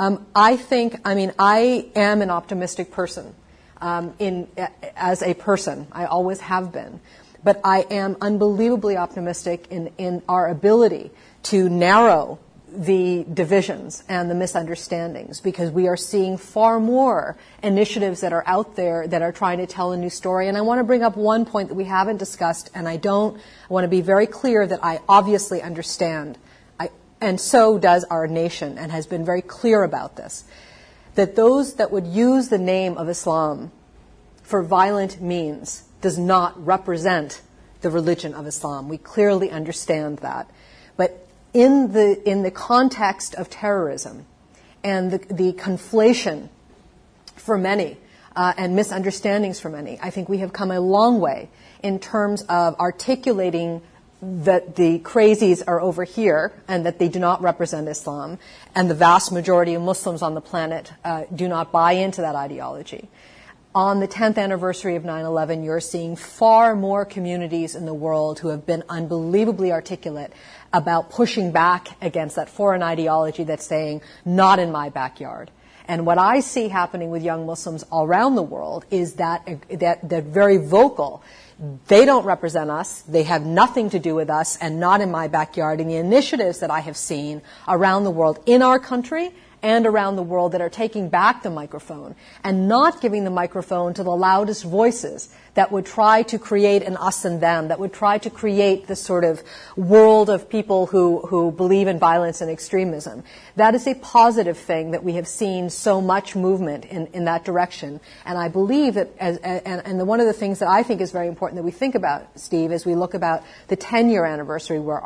I am an optimistic person as a person. I always have been. But I am unbelievably optimistic in our ability to narrow the divisions and the misunderstandings, because we are seeing far more initiatives that are out there that are trying to tell a new story. And I want to bring up one point that we haven't discussed, and I want to be very clear that I obviously understand, and so does our nation, and has been very clear about this, that those that would use the name of Islam for violent means does not represent the religion of Islam. We clearly understand that. But in the context of terrorism and the conflation for many and misunderstandings for many, I think we have come a long way in terms of articulating that the crazies are over here and that they do not represent Islam, and the vast majority of Muslims on the planet do not buy into that ideology. on the 10th anniversary of 9/11, you're seeing far more communities in the world who have been unbelievably articulate about pushing back against that foreign ideology that's saying, not in my backyard. And what I see happening with young Muslims all around the world is that they're very vocal. They don't represent us. They have nothing to do with us, and not in my backyard. And the initiatives that I have seen around the world, in our country and around the world, that are taking back the microphone and not giving the microphone to the loudest voices that would try to create an us and them, that would try to create this sort of world of people who believe in violence and extremism. That is a positive thing, that we have seen so much movement in that direction. And I believe that, one of the things that I think is very important that we think about, Steve, as we look about the 10-year anniversary, what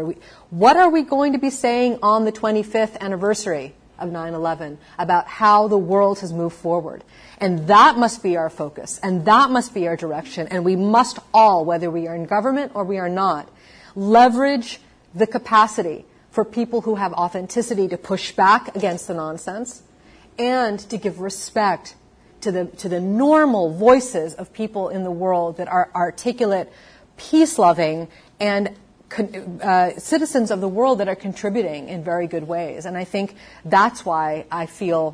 are we going to be saying on the 25th anniversary of 9/11 about how the world has moved forward? And that must be our focus, and that must be our direction, and we must all, whether we are in government or we are not, leverage the capacity for people who have authenticity to push back against the nonsense and to give respect to the normal voices of people in the world that are articulate, peace-loving, and citizens of the world that are contributing in very good ways. And I think that's why I feel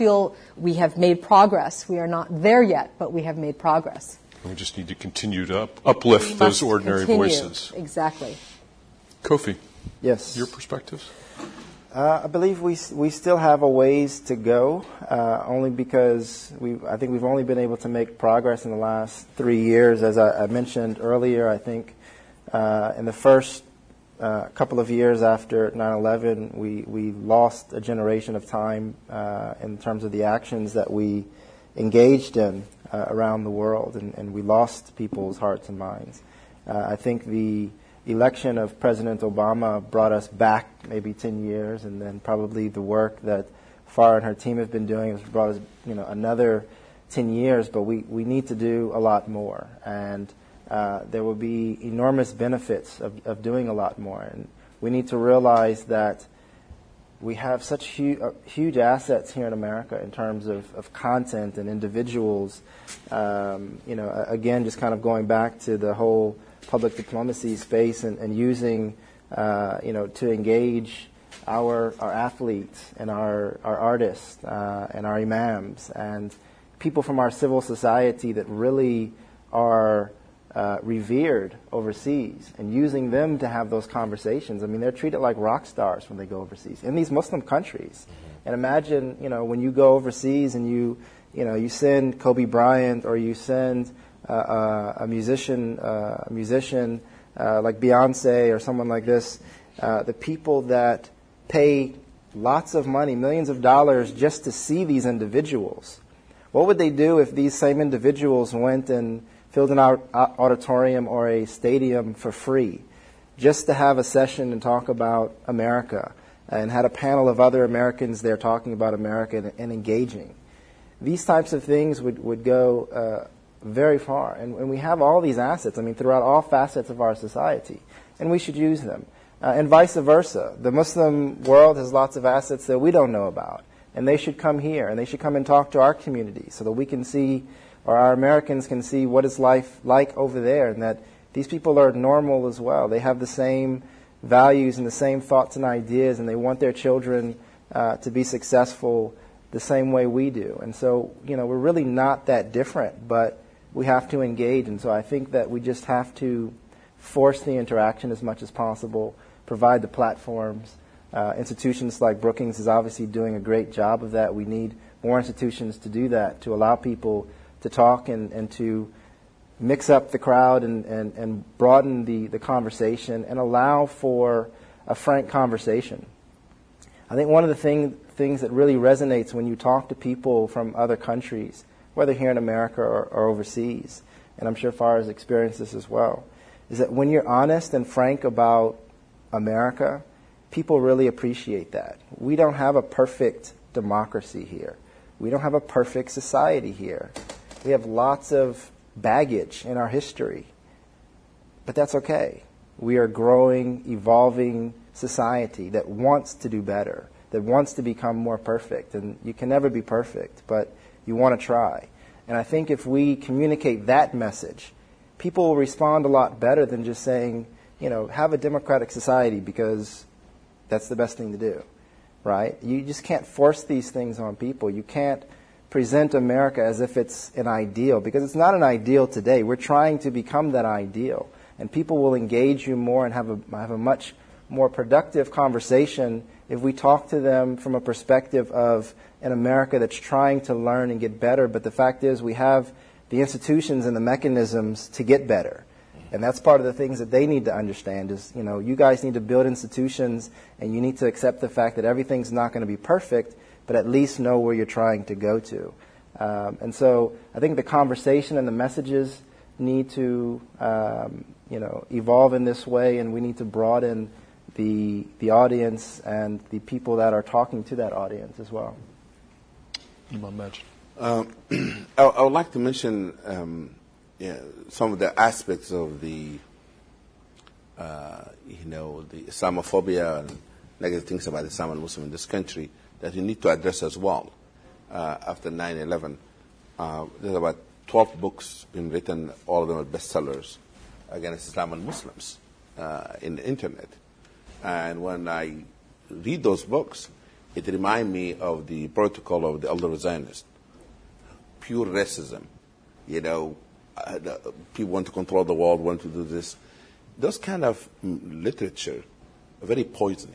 we have made progress. We are not there yet, but we have made progress. We just need to continue to uplift those ordinary voices. Exactly. Kofi. Yes. Your perspectives? I believe we still have a ways to go, only because I think we've only been able to make progress in the last 3 years. As I mentioned earlier, I think in the first couple of years after 9/11, we lost a generation of time in terms of the actions that we engaged in around the world, and we lost people's hearts and minds. I think the election of President Obama brought us back maybe 10 years, and then probably the work that Farah and her team have been doing has brought us another 10 years, but we need to do a lot more. And there will be enormous benefits of doing a lot more. And we need to realize that we have such huge assets here in America in terms of content and individuals. Again, just kind of going back to the whole public diplomacy space and using, to engage our athletes and our artists and our imams and people from our civil society that really are revered overseas, and using them to have those conversations. I mean, they're treated like rock stars when they go overseas in these Muslim countries. And imagine, when you go overseas and you send Kobe Bryant, or you send a musician like Beyonce or someone like this, the people that pay lots of money, millions of dollars, just to see these individuals. What would they do if these same individuals went and filled an auditorium or a stadium for free, just to have a session and talk about America, and had a panel of other Americans there talking about America and engaging? These types of things would go very far. And we have all these assets, throughout all facets of our society, and we should use them. And vice versa. The Muslim world has lots of assets that we don't know about, and they should come here, and they should come and talk to our community so that we can see, or our Americans can see, what is life like over there, and that these people are normal as well. They have the same values and the same thoughts and ideas, and they want their children to be successful the same way we do. And so, we're really not that different, but we have to engage. And so I think that we just have to force the interaction as much as possible, provide the platforms. Institutions like Brookings is obviously doing a great job of that. We need more institutions to do that, to allow people to talk and to mix up the crowd and broaden the conversation and allow for a frank conversation. I think one of the things that really resonates when you talk to people from other countries, whether here in America or overseas, and I'm sure Farah has experienced this as well, is that when you're honest and frank about America, people really appreciate that. We don't have a perfect democracy here. We don't have a perfect society here. We have lots of baggage in our history, but that's okay. We are a growing, evolving society that wants to do better, that wants to become more perfect. And you can never be perfect, but you want to try. And I think if we communicate that message, people will respond a lot better than just saying, have a democratic society because that's the best thing to do, right? You just can't force these things on people. You can't present America as if it's an ideal, because it's not an ideal today. We're trying to become that ideal. And people will engage you more and have a much more productive conversation if we talk to them from a perspective of an America that's trying to learn and get better. But the fact is we have the institutions and the mechanisms to get better. And that's part of the things that they need to understand is, you guys need to build institutions and you need to accept the fact that everything's not going to be perfect, but at least know where you're trying to go to. And so I think the conversation and the messages need to, evolve in this way, and we need to broaden the audience and the people that are talking to that audience as well. I would like to mention some of the aspects of the Islamophobia and negative things about Islam and Muslim in this country that you need to address as well. After 9/11, there's about 12 books been written, all of them are bestsellers against Islam and Muslims in the internet. And when I read those books, it reminds me of the protocol of the elder Zionists. Pure racism. People want to control the world, want to do this. Those kind of literature are very poisoning,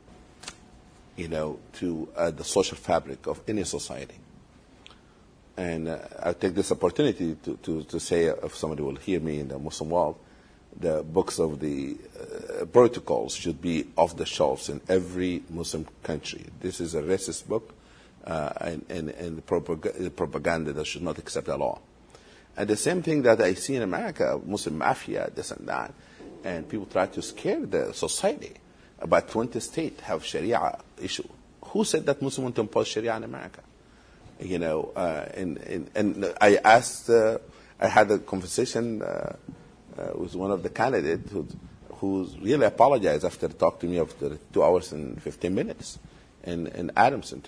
to the social fabric of any society. And I'll take this opportunity to say, if somebody will hear me in the Muslim world, the books of the protocols should be off the shelves in every Muslim country. This is a racist book and propaganda that should not accept at all. And the same thing that I see in America, Muslim mafia, this and that, and people try to scare the society. About 20 states have Sharia issue. Who said that Muslims want to impose Sharia in America? And I asked, I had a conversation with one of the candidates who really apologized after talking to me after 2 hours and 15 minutes in Adams Center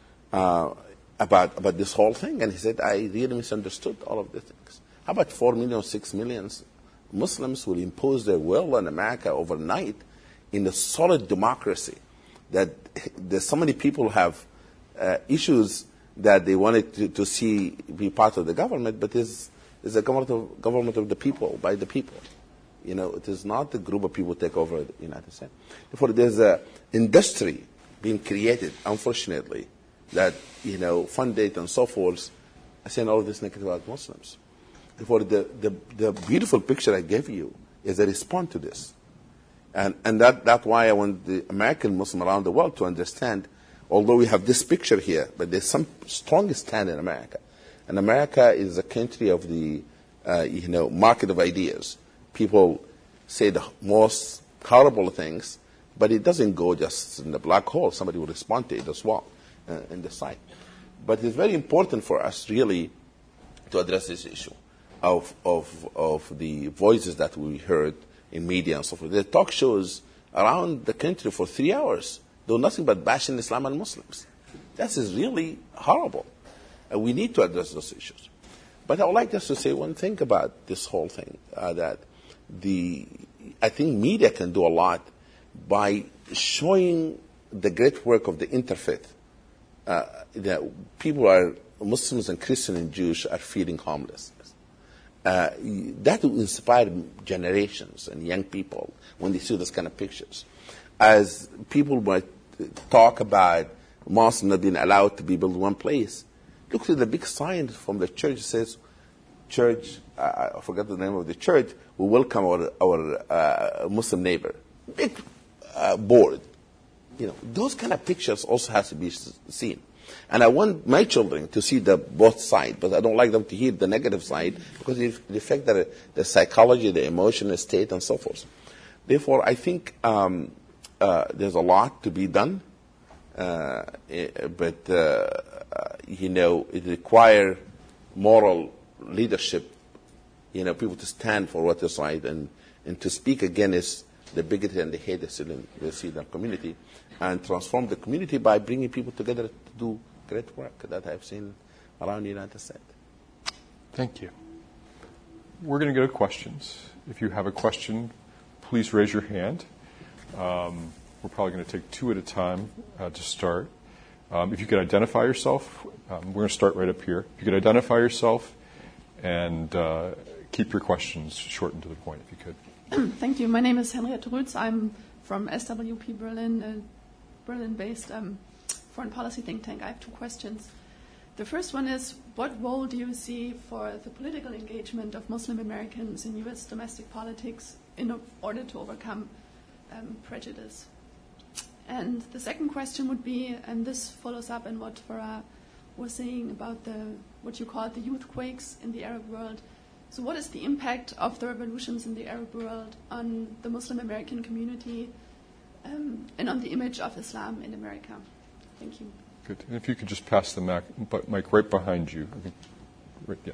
about this whole thing. And he said, I really misunderstood all of the things. How about 4 million, 6 million Muslims will impose their will on America overnight in a solid democracy that there's so many people have issues that they wanted to see be part of the government, but is a government of the people, by the people. It is not a group of people take over the United States. Therefore, there's an industry being created, unfortunately, that, funded and so forth, saying all of this negative about Muslims. Therefore, the beautiful picture I gave you is a response to this. And that's why I want the American Muslim around the world to understand, although we have this picture here, but there's some strong stand in America. And America is a country of the, market of ideas. People say the most horrible things, but it doesn't go just in the black hole. Somebody will respond to it as well and decide. But it's very important for us, really, to address this issue of the voices that we heard in media and so forth. There are talk shows around the country for 3 hours, do nothing but bashing Islam and Muslims. That is really horrible. And we need to address those issues. But I would like just to say one thing about this whole thing, that I think media can do a lot by showing the great work of the interfaith. That people are, Muslims and Christians and Jews are feeling homelessness. That will inspire generations and young people when they see those kind of pictures. As people might talk about mosques not being allowed to be built in one place, look at the big sign from the church that says, church, I forgot the name of the church, we welcome our Muslim neighbor. Big board. Those kind of pictures also has to be seen. And I want my children to see the both sides, but I don't like them to hear the negative side because it affects the psychology, the emotional state, and so forth. Therefore, I think there's a lot to be done, but it requires moral leadership. People to stand for what is right and to speak against the bigotry and the hate that's in the community, and transform the community by bringing people together to do great work that I've seen around the United States. Thank you. We're going to go to questions. If you have a question, please raise your hand. We're probably going to take two at a time to start. If you could identify yourself, we're going to start right up here. If you could identify yourself and keep your questions short and to the point, if you could. Thank you. My name is Henriette Rütz. I'm from SWP Berlin, a Berlin-based foreign policy think tank. I have two questions. The first one is, what role do you see for the political engagement of Muslim Americans in U.S. domestic politics in order to overcome prejudice? And the second question would be, and this follows up on what Farah was saying about what you call the youth quakes in the Arab world. So what is the impact of the revolutions in the Arab world on the Muslim American community and on the image of Islam in America? Thank you. Good. And if you could just pass the mic right behind you. I think, right, yeah.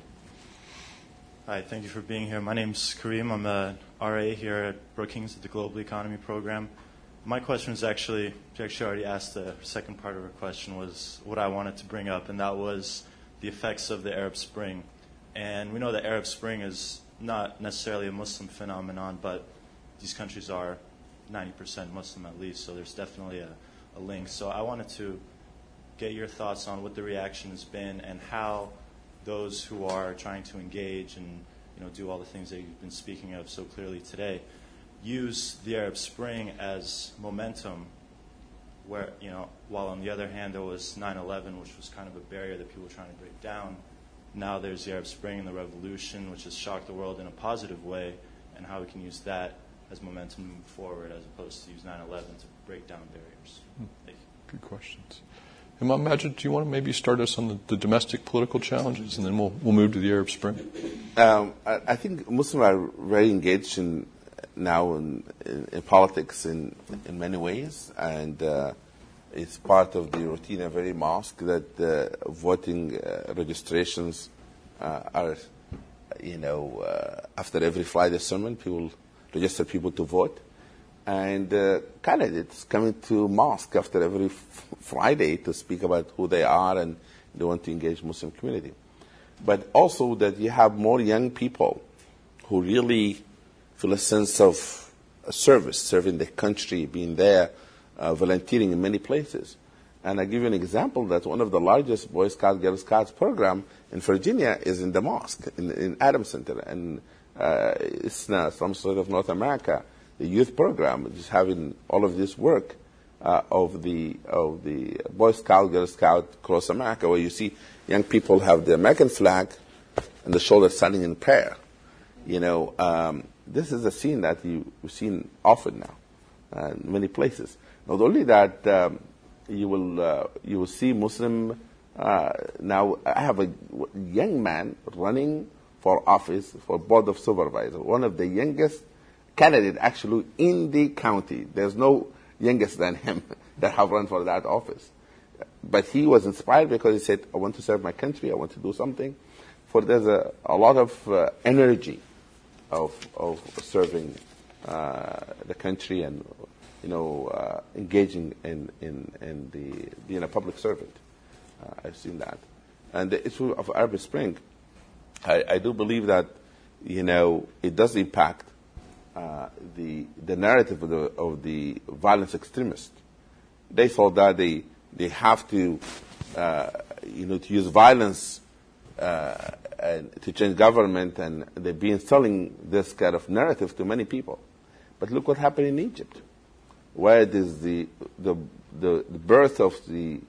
Hi, thank you for being here. My name's Kareem. I'm a RA here at Brookings at the Global Economy Program. My question was actually already asked. The second part of her question was what I wanted to bring up, and that was the effects of the Arab Spring. And we know the Arab Spring is not necessarily a Muslim phenomenon, but these countries are 90% Muslim at least, so there's definitely a link. So I wanted to get your thoughts on what the reaction has been and how those who are trying to engage and do all the things that you've been speaking of so clearly today use the Arab Spring as momentum, where while on the other hand there was 9/11, which was kind of a barrier that people were trying to break down. Now there's the Arab Spring and the revolution, which has shocked the world in a positive way, and how we can use that as momentum moving forward as opposed to use 9/11 to break down barriers. Thank you. Good questions. Imam Majid, do you want to maybe start us on the domestic political challenges, and then we'll move to the Arab Spring? I think Muslims are very engaged now in politics in many ways, and it's part of the routine of every mosque that voting registrations are, after every Friday sermon, people register people to vote. And candidates coming to mosque after every Friday to speak about who they are and they want to engage Muslim community. But also that you have more young people who really feel a sense of service, serving the country, being there, volunteering in many places. And I give you an example that one of the largest Boy Scout, Girl Scouts program in Virginia is in the mosque, in Adams Center. And it's some sort of North America. The youth program is having all of this work of the Boy Scout, Girl Scout across America, where you see young people have the American flag and the shoulders standing in prayer. This is a scene that you've seen often now in many places. Not only that, you will see Muslim. Now I have a young man running for office for board of supervisor, one of the youngest candidate actually in the county. There's no youngest than him that have run for that office. But he was inspired because he said, I want to serve my country, I want to do something. There's a lot of energy of serving the country and engaging in being a public servant. I've seen that. And the issue of Arab Spring, I do believe that it does impact the narrative of the violence extremists. They thought that they have to to use violence and to change government, and they've been selling this kind of narrative to many people. But look what happened in Egypt, where it is the birth of the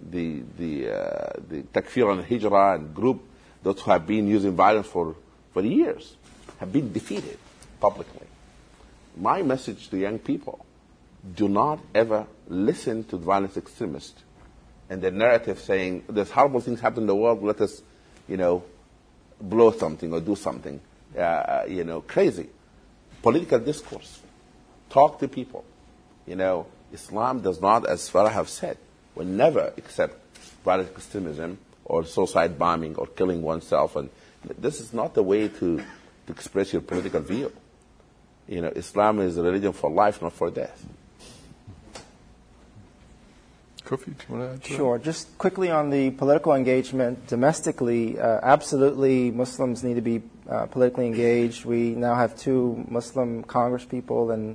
Takfir and Hijrah and group, those who have been using violence for years, have been defeated publicly. My message to young people, do not ever listen to the violence extremists and the narrative saying there's horrible things happen in the world, let us, blow something or do something, crazy. Political discourse. Talk to people. Islam does not, as Farah have said, will never accept violent extremism or suicide bombing or killing oneself. And this is not the way to express your political view. Islam is a religion for life, not for death. Kofi, do you want to add to Sure. Just quickly on the political engagement domestically, absolutely Muslims need to be politically engaged. We now have 2 Muslim congresspeople and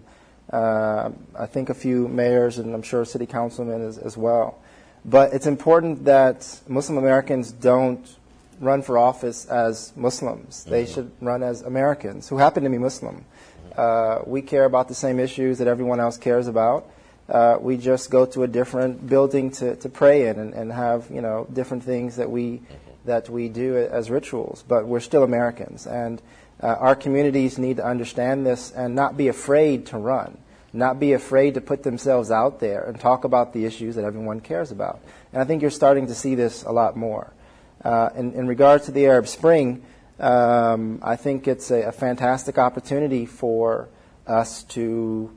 I think a few mayors and I'm sure city councilmen as well. But it's important that Muslim Americans don't run for office as Muslims. They should run as Americans who happen to be Muslim. We care about the same issues that everyone else cares about. We just go to a different building to pray in and have different things that we do as rituals. But we're still Americans, and our communities need to understand this and not be afraid to run, not be afraid to put themselves out there and talk about the issues that everyone cares about. And I think you're starting to see this a lot more. In regards to the Arab Spring, I think it's a fantastic opportunity for us to,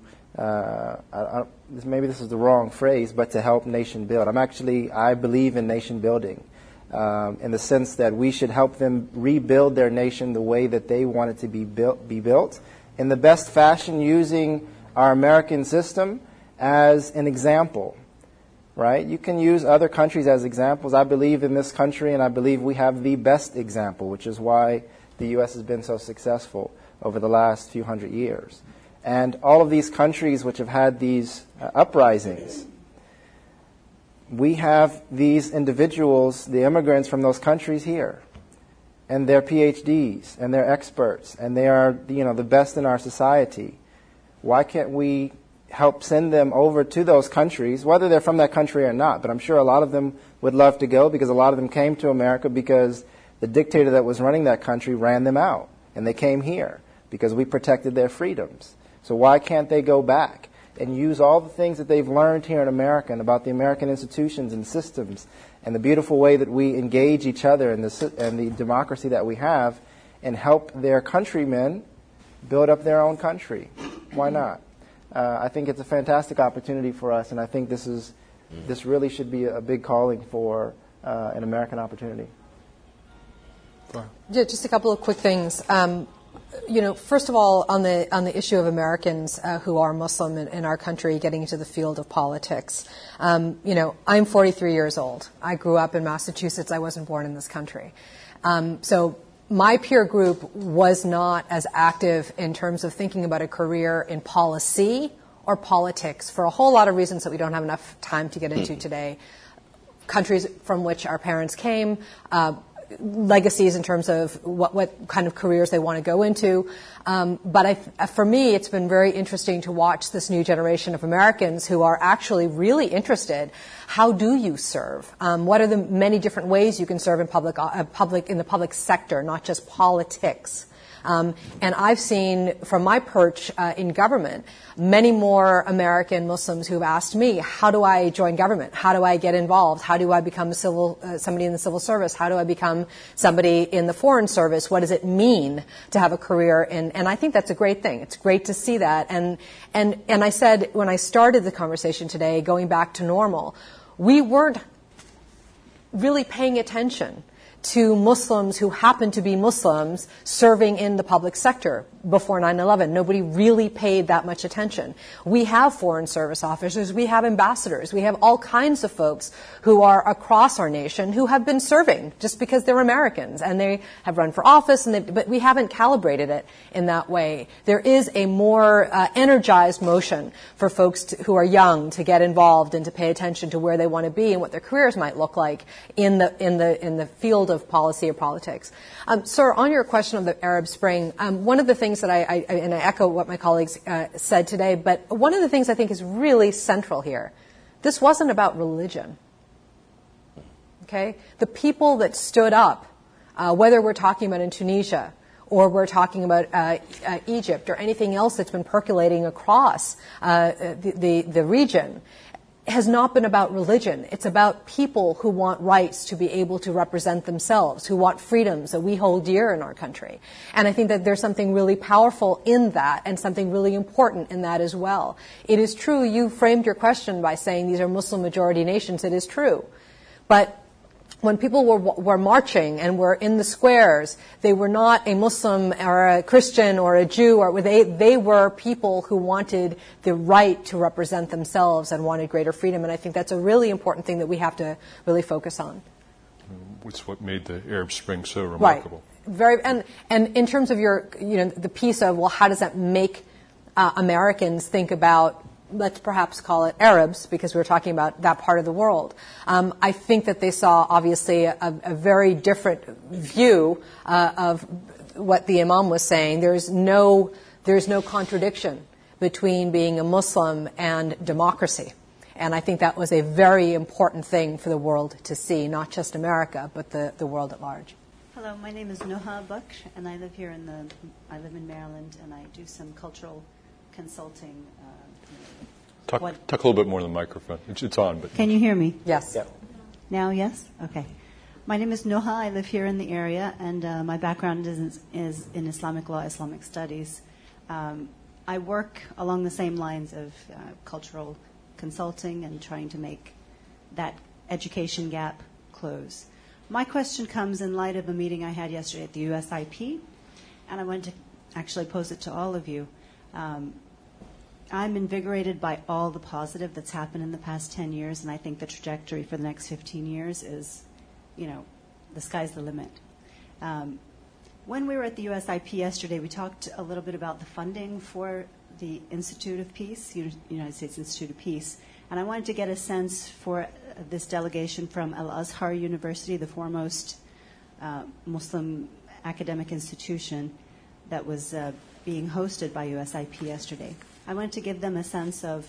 maybe this is the wrong phrase, but to help nation build. I believe in nation building in the sense that we should help them rebuild their nation the way that they want it to be built in the best fashion, using our American system as an example. Right? You can use other countries as examples. I believe in this country, and I believe we have the best example, which is why the U.S. has been so successful over the last few hundred years. And all of these countries which have had these uprisings, we have these individuals, the immigrants from those countries here, and they're PhDs, and they're experts, and they are the best in our society. Why can't we help send them over to those countries, whether they're from that country or not? But I'm sure a lot of them would love to go, because a lot of them came to America because the dictator that was running that country ran them out. And they came here because we protected their freedoms. So why can't they go back and use all the things that they've learned here in America and about the American institutions and systems and the beautiful way that we engage each other and the democracy that we have, and help their countrymen build up their own country? Why not? I think it's a fantastic opportunity for us, and I think this really should be a big calling for an American opportunity. Yeah, just a couple of quick things. First of all, on the issue of Americans who are Muslim in our country getting into the field of politics, I'm 43 years old. I grew up in Massachusetts. I wasn't born in this country. So my peer group was not as active in terms of thinking about a career in policy or politics for a whole lot of reasons that we don't have enough time to get into today. Countries from which our parents came, legacies in terms of what kind of careers they want to go into. But for me, it's been very interesting to watch this new generation of Americans who are actually really interested. How do you serve? What are the many different ways you can serve in the public sector, not just politics? And I've seen from my perch in government many more American Muslims who have asked me, how do I join government? How do I get involved? How do I become somebody in the civil service? How do I become somebody in the foreign service? What does it mean to have a career in? And I think that's a great thing. It's great to see that. And I said when I started the conversation today, going back to normal, we weren't really paying attention to Muslims who happen to be Muslims serving in the public sector before 9/11. Nobody really paid that much attention. We have foreign service officers, we have ambassadors, we have all kinds of folks who are across our nation who have been serving just because they're Americans and they have run for office, but we haven't calibrated it in that way. There is a more energized motion for folks who are young to get involved and to pay attention to where they want to be and what their careers might look like in the field of policy or politics. Sir, on your question of the Arab Spring, one of the things that I echo what my colleagues said today, but one of the things I think is really central here, this wasn't about religion. Okay? The people that stood up, whether we're talking about in Tunisia or we're talking about Egypt or anything else that's been percolating across the region, has not been about religion. It's about people who want rights to be able to represent themselves, who want freedoms that we hold dear in our country. And I think that there's something really powerful in that and something really important in that as well. It is true, you framed your question by saying these are Muslim majority nations. It is true. But when people were marching and were in the squares, they were not a Muslim or a Christian or a Jew, or they were people who wanted the right to represent themselves and wanted greater freedom. And I think that's a really important thing that we have to really focus on. It's what made the Arab Spring so remarkable. Right. And in terms of your, the piece of, well, how does that make Americans think about, let's perhaps call it Arabs, because we're talking about that part of the world. I think that they saw, obviously, a very different view of what the Imam was saying. There's no contradiction between being a Muslim and democracy. And I think that was a very important thing for the world to see, not just America, but the world at large. Hello, my name is Noha Baksh, and I live here I live in Maryland, and I do some cultural consulting. Talk a little bit more in the microphone. It's on. But Can you hear me? Yes. Yeah. Now, yes? Okay. My name is Noha. I live here in the area, and my background is in Islamic law, Islamic studies. I work along the same lines of cultural consulting and trying to make that education gap close. My question comes in light of a meeting I had yesterday at the USIP, and I wanted to actually pose it to all of you. I'm invigorated by all the positive that's happened in the past 10 years, and I think the trajectory for the next 15 years is, the sky's the limit. When we were at the USIP yesterday, we talked a little bit about the funding for the Institute of Peace, United States Institute of Peace, and I wanted to get a sense for this delegation from Al-Azhar University, the foremost Muslim academic institution that was being hosted by USIP yesterday. I wanted to give them a sense of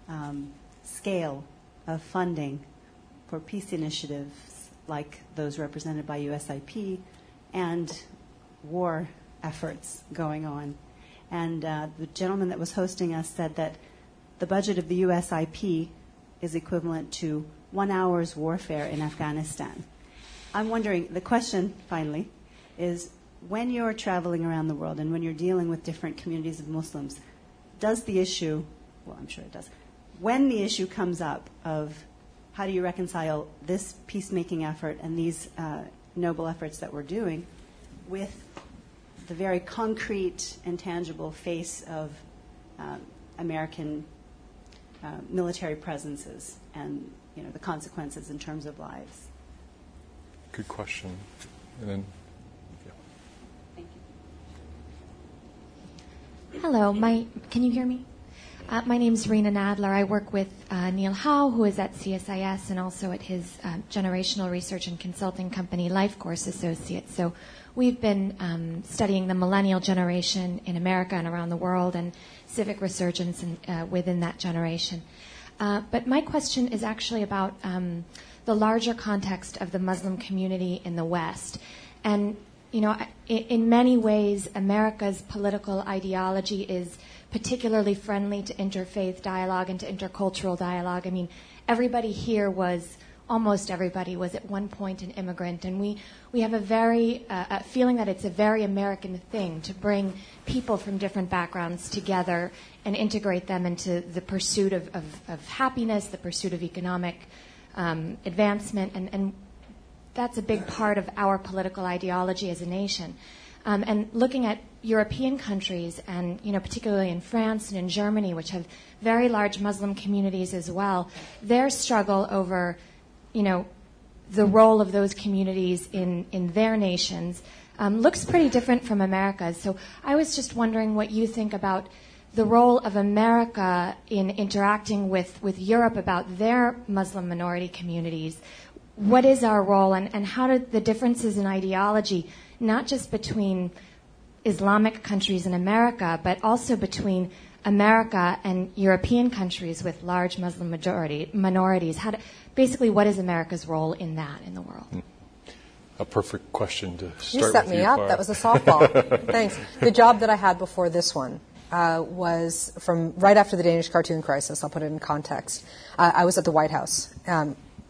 scale of funding for peace initiatives like those represented by USIP and war efforts going on. And the gentleman that was hosting us said that the budget of the USIP is equivalent to 1 hour's warfare in Afghanistan. I'm wondering, the question, finally, is when you're traveling around the world and when you're dealing with different communities of Muslims, does the issue, well, I'm sure it does, when the issue comes up of how do you reconcile this peacemaking effort and these noble efforts that we're doing with the very concrete and tangible face of American military presences and the consequences in terms of lives? Good question. And then, yeah. Thank you. Hello, can you hear me? My name is Rena Nadler. I work with Neil Howe, who is at CSIS, and also at his generational research and consulting company, Life Course Associates. So we've been studying the millennial generation in America and around the world and civic resurgence within that generation. But my question is actually about the larger context of the Muslim community in the West. And, in many ways, America's political ideology is particularly friendly to interfaith dialogue and to intercultural dialogue. I mean, almost everybody was at one point an immigrant, and we have a very feeling that it's a very American thing to bring people from different backgrounds together and integrate them into the pursuit of happiness, the pursuit of economic advancement, and that's a big part of our political ideology as a nation. And looking at European countries, and particularly in France and in Germany, which have very large Muslim communities as well, their struggle over, the role of those communities in their nations looks pretty different from America's. So I was just wondering what you think about the role of America in interacting with Europe about their Muslim minority communities. What is our role, and how do the differences in ideology, not just between Islamic countries in America, but also between America and European countries with large Muslim minorities? Basically, what is America's role in that in the world? A perfect question to start with. You set me up. Farah. That was a softball. Thanks. The job that I had before this one was from right after the Danish cartoon crisis. I'll put it in context. I was at the White House.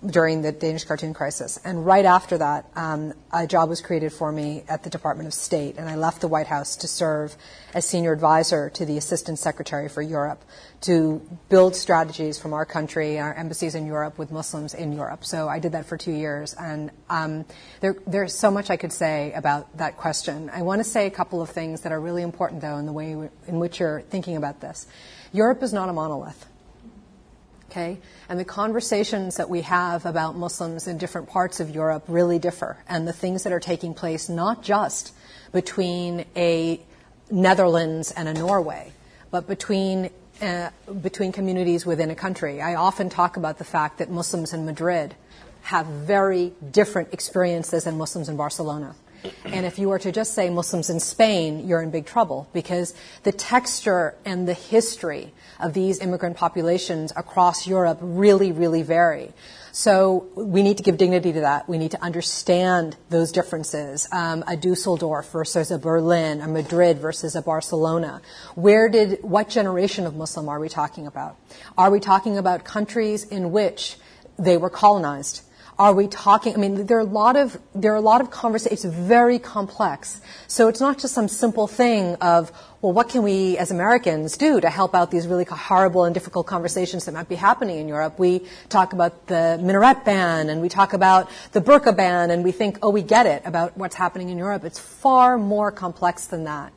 during the Danish cartoon crisis. And right after that, a job was created for me at the Department of State, and I left the White House to serve as senior advisor to the Assistant Secretary for Europe to build strategies from our country, our embassies in Europe, with Muslims in Europe. So I did that for 2 years, and there's so much I could say about that question. I want to say a couple of things that are really important, though, in the way in which you're thinking about this. Europe is not a monolith. Okay? And the conversations that we have about Muslims in different parts of Europe really differ. And the things that are taking place not just between a Netherlands and a Norway, but between communities within a country. I often talk about the fact that Muslims in Madrid have very different experiences than Muslims in Barcelona. And if you were to just say Muslims in Spain, you're in big trouble, because the texture and the history of these immigrant populations across Europe really, really vary. So we need to give dignity to that. We need to understand those differences. A Dusseldorf versus a Berlin, a Madrid versus a Barcelona. What generation of Muslim are we talking about? Are we talking about countries in which they were colonized? Are we talking, there are a lot of conversations. It's very complex. So it's not just some simple thing of, well, what can we as Americans do to help out these really horrible and difficult conversations that might be happening in Europe? We talk about the minaret ban, and we talk about the burqa ban, and we think, oh, we get it about what's happening in Europe. It's far more complex than that.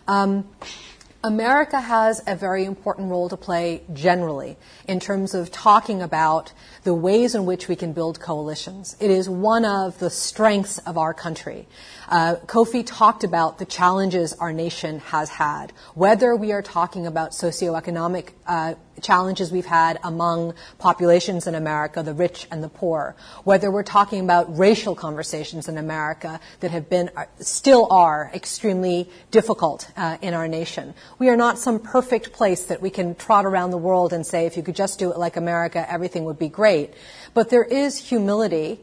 America has a very important role to play generally in terms of talking about the ways in which we can build coalitions. It is one of the strengths of our country. Kofi talked about the challenges our nation has had, whether we are talking about socioeconomic challenges we've had among populations in America, the rich and the poor, whether we're talking about racial conversations in America that have been, still are, extremely difficult in our nation. We are not some perfect place that we can trot around the world and say, if you could just do it like America, everything would be great. But there is humility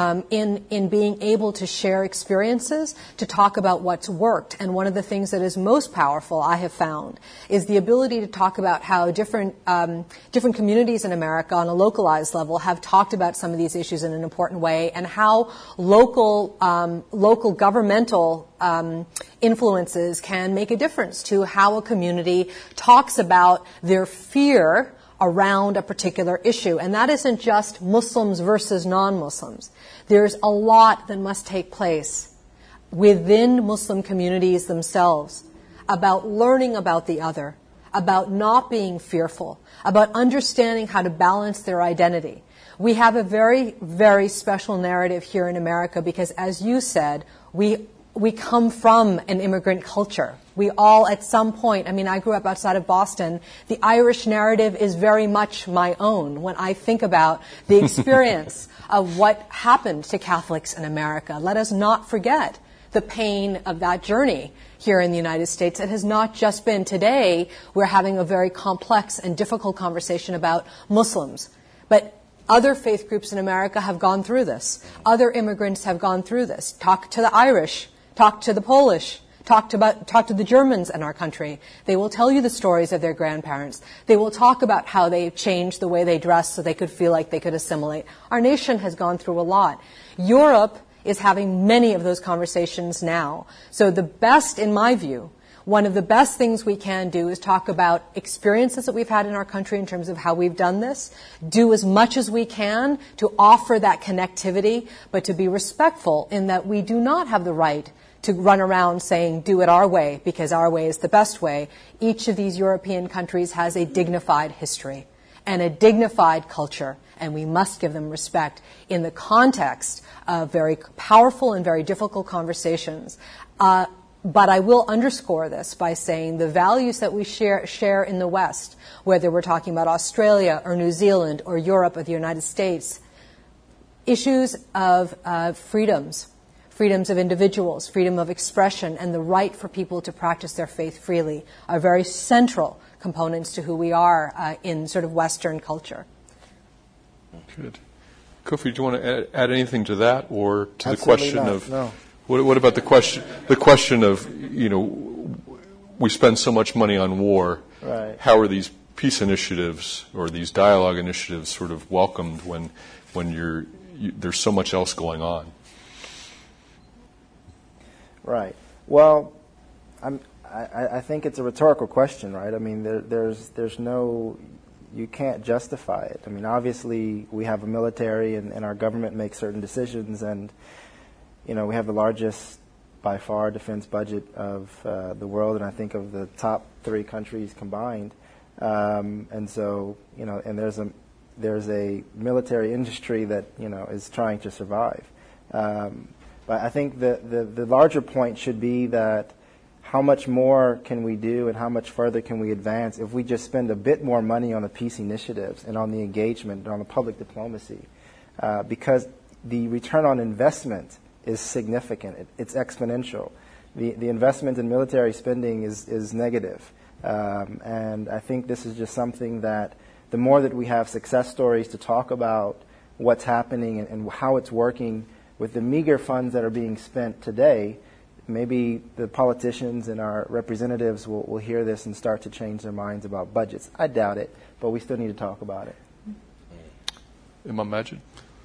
in being able to share experiences, to talk about what's worked. And one of the things that is most powerful, I have found, is the ability to talk about how different communities in America on a localized level have talked about some of these issues in an important way, and how local governmental influences can make a difference to how a community talks about their fear around a particular issue. And that isn't just Muslims versus non-Muslims. There's a lot that must take place within Muslim communities themselves about learning about the other, about not being fearful, about understanding how to balance their identity. We have a very, very special narrative here in America because, as you said, we come from an immigrant culture. We all, at some point, I grew up outside of Boston. The Irish narrative is very much my own when I think about the experience of what happened to Catholics in America. Let us not forget the pain of that journey here in the United States. It has not just been today. We're having a very complex and difficult conversation about Muslims. But other faith groups in America have gone through this. Other immigrants have gone through this. Talk to the Irish. Talk to the Polish. Talk to the Germans in our country. They will tell you the stories of their grandparents. They will talk about how they changed the way they dressed so they could feel like they could assimilate. Our nation has gone through a lot. Europe is having many of those conversations now. So the best, in my view, one of the best things we can do is talk about experiences that we've had in our country in terms of how we've done this, do as much as we can to offer that connectivity, but to be respectful in that we do not have the right to run around saying, do it our way, because our way is the best way. Each of these European countries has a dignified history and a dignified culture, and we must give them respect in the context of very powerful and very difficult conversations. But I will underscore this by saying the values that we share in the West, whether we're talking about Australia or New Zealand or Europe or the United States, issues of freedoms of individuals, freedom of expression, and the right for people to practice their faith freely are very central components to who we are in sort of Western culture. Good. Kofi, do you want to add anything to that, or to Absolutely the question not, of no. What about the question of, we spend so much money on war. Right. How are these peace initiatives or these dialogue initiatives sort of welcomed when there's so much else going on? Right. Well, I think it's a rhetorical question, right? I mean, there's no, you can't justify it. I mean, obviously we have a military and our government makes certain decisions, and we have the largest by far defense budget of the world, and I think of the top 3 countries combined. And so, and there's a military industry that is trying to survive. But I think the larger point should be that how much more can we do and how much further can we advance if we just spend a bit more money on the peace initiatives and on the engagement and on the public diplomacy, because the return on investment is significant. It's exponential. The investment in military spending is negative. And I think this is just something that the more that we have success stories to talk about what's happening and how it's working with the meager funds that are being spent today, maybe the politicians and our representatives will hear this and start to change their minds about budgets. I doubt it, but we still need to talk about it. Imam Majid?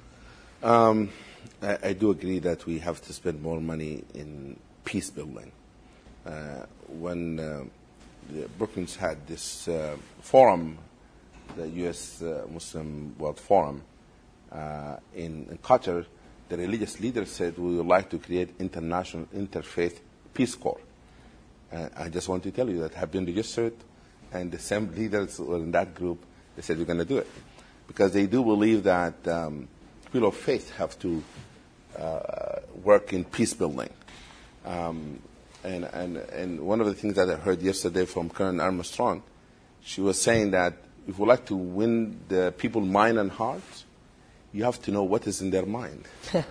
I do agree that we have to spend more money in peace building. When the Brookings had this forum, the U.S. Muslim World Forum in Qatar, the religious leader said we would like to create international interfaith peace corps. I just want to tell you that have been registered, and the same leaders were in that group. They said we're going to do it because they do believe that people of faith have to work in peace building. And one of the things that I heard yesterday from Karen Armstrong, she was saying that if we like to win the people's mind and hearts, you have to know what is in their mind.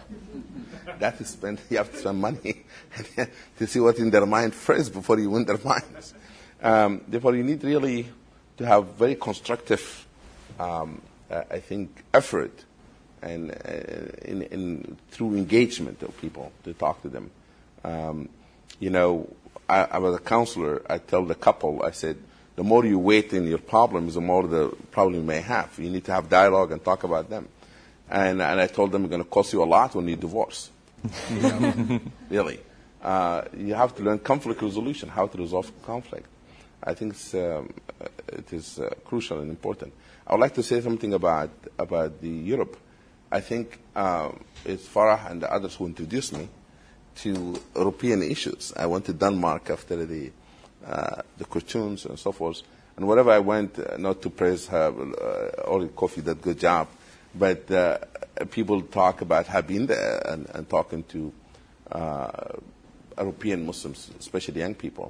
You have to spend money to see what's in their mind first before you win their minds. Therefore, you need really to have very constructive, I think, effort and through engagement of people to talk to them. I was a counselor. I tell the couple, I said, the more you wait in your problems, the more the problem you may have. You need to have dialogue and talk about them. And I told them it's going to cost you a lot when you divorce. Really. You have to learn conflict resolution, how to resolve conflict. I think it is crucial and important. I would like to say something about the Europe. I think it's Farah and the others who introduced me to European issues. I went to Denmark after the cartoons and so forth. And wherever I went, not to praise her, Ori Kofi did a good job, but people talk about have been there and talking to European Muslims, especially young people.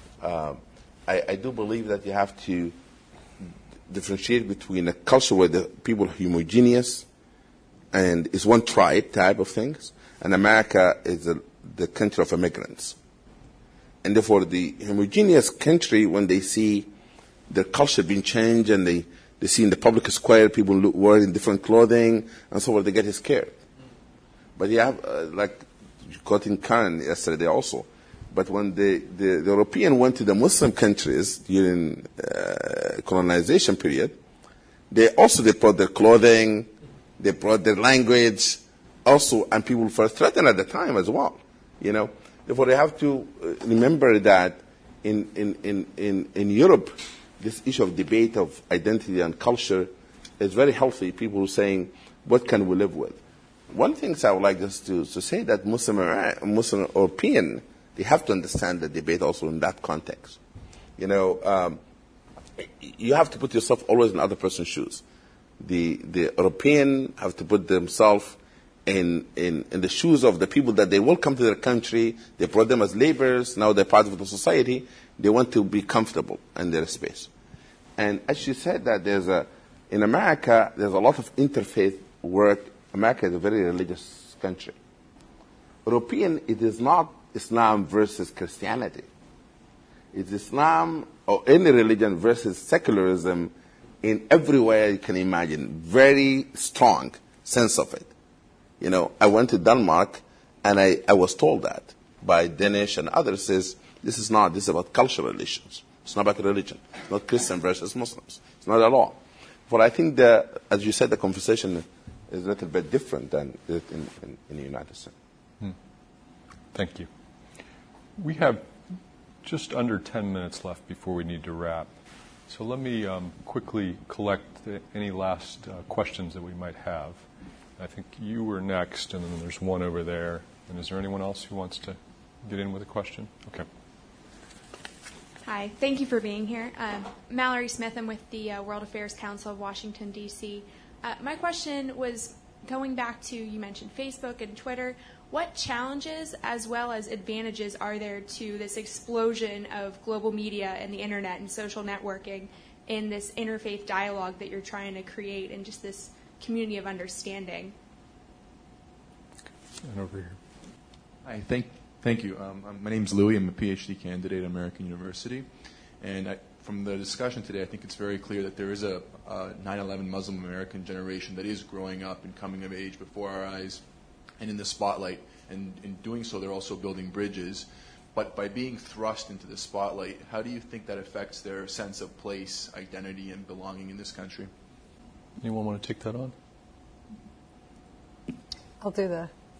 I do believe that you have to differentiate between a culture where the people are homogeneous and is one tribe type of things, and America is the country of immigrants. And therefore, the homogeneous country, when they see their culture being changed and they see in the public square people wearing different clothing and so forth, they get scared. But you have, like you got in Karen yesterday also, but when the European went to the Muslim countries during colonization period, they brought their clothing, they brought their language also, and people were threatened at the time as well. Therefore, they have to remember that in Europe, this issue of debate of identity and culture is very healthy. People are saying, what can we live with? One thing I would like just to say that Muslim European, they have to understand the debate also in that context. You have to put yourself always in other person's shoes. The European have to put themselves in the shoes of the people that they will come to their country. They brought them as laborers. Now they're part of the society. They want to be comfortable in their space. And as she said that in America, there's a lot of interfaith work. America is a very religious country. European, it is not Islam versus Christianity. It's Islam or any religion versus secularism in every way you can imagine. Very strong sense of it. I went to Denmark and I was told that by Dinesh and others this is about cultural relations. It's not about religion. It's not Christian versus Muslims. It's not at all. But I think that, as you said, the conversation is a little bit different than in the United States. Thank you. We have just under 10 minutes left before we need to wrap. So let me quickly collect any last questions that we might have. I think you were next, and then there's one over there. And is there anyone else who wants to get in with a question? Okay. Hi, thank you for being here. Mallory Smith, I'm with the World Affairs Council of Washington, D.C. My question was going back to, you mentioned Facebook and Twitter. What challenges as well as advantages are there to this explosion of global media and the internet and social networking in this interfaith dialogue that you're trying to create and just this community of understanding? And over here. Hi, thank you. My name's Louis. I'm a PhD candidate at American University. And from the discussion today, I think it's very clear that there is a 9/11 Muslim American generation that is growing up and coming of age before our eyes and in the spotlight. And in doing so, they're also building bridges. But by being thrust into the spotlight, how do you think that affects their sense of place, identity, and belonging in this country? Anyone want to take that on? I'll do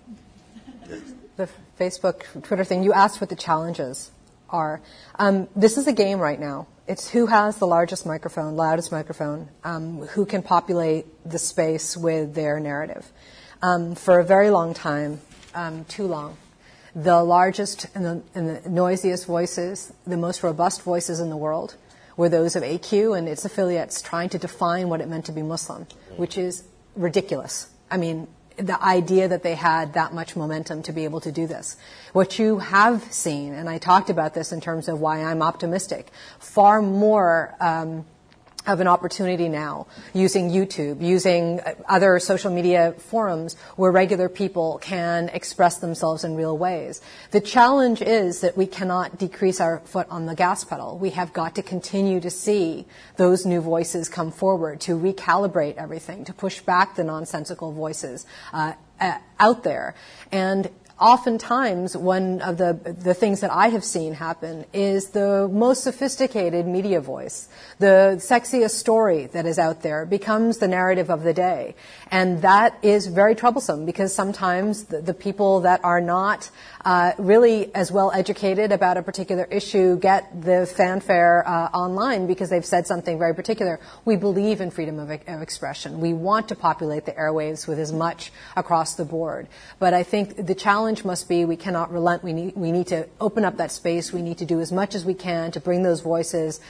the Facebook, Twitter thing. You asked what the challenges are. This is a game right now. It's who has the largest microphone, loudest microphone, who can populate the space with their narrative. For a very long time, too long, the largest and the noisiest voices, the most robust voices in the world, were those of AQ and its affiliates trying to define what it meant to be Muslim, which is ridiculous. I mean, the idea that they had that much momentum to be able to do this. What you have seen, and I talked about this in terms of why I'm optimistic, far more of an opportunity now using YouTube, using other social media forums where regular people can express themselves in real ways. The challenge is that we cannot decrease our foot on the gas pedal. We have got to continue to see those new voices come forward, to recalibrate everything, to push back the nonsensical voices out there. And oftentimes, one of the things that I have seen happen is the most sophisticated media voice, the sexiest story that is out there, becomes the narrative of the day. And that is very troublesome because sometimes the people that are not really as well educated about a particular issue get the fanfare online because they've said something very particular. We believe in freedom of expression. We want to populate the airwaves with as much across the board. But I think the challenge must be we cannot relent. We need to open up that space. We need to do as much as we can to bring those voices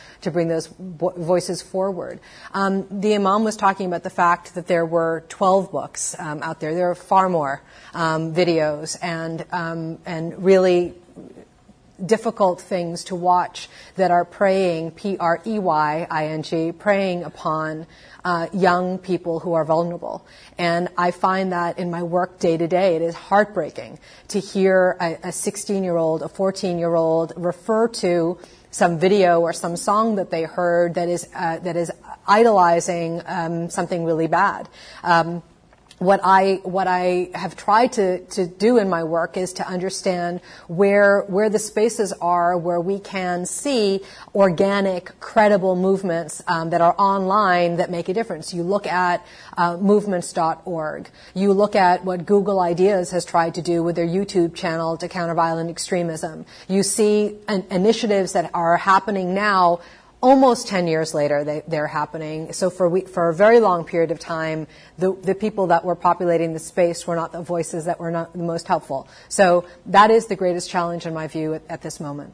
forward. The Imam was talking about the fact that there were 12 books out there. There are far more videos and really difficult things to watch that are preying, Preying, preying upon young people who are vulnerable. And I find that in my work day to day, it is heartbreaking to hear a 16-year-old, a 14-year-old refer to some video or some song that they heard that is idolizing something really bad. What I have tried to do in my work is to understand where the spaces are where we can see organic, credible movements that are online that make a difference. You look at movements.org. You look at what Google Ideas has tried to do with their YouTube channel to counter violent extremism. You see initiatives that are happening now. Almost 10 years later, they're happening. So for a very long period of time, the people that were populating the space were not the voices that were not the most helpful. So that is the greatest challenge, in my view, at this moment.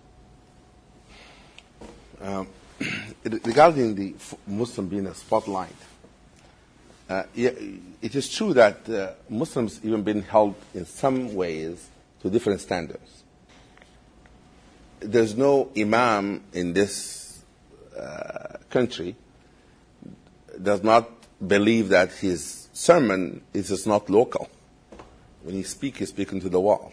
Regarding the Muslim being a spotlight, it is true that Muslims even been held in some ways to different standards. There's no imam in this country does not believe that his sermon is just not local. When he speaks, he's speaking to the world.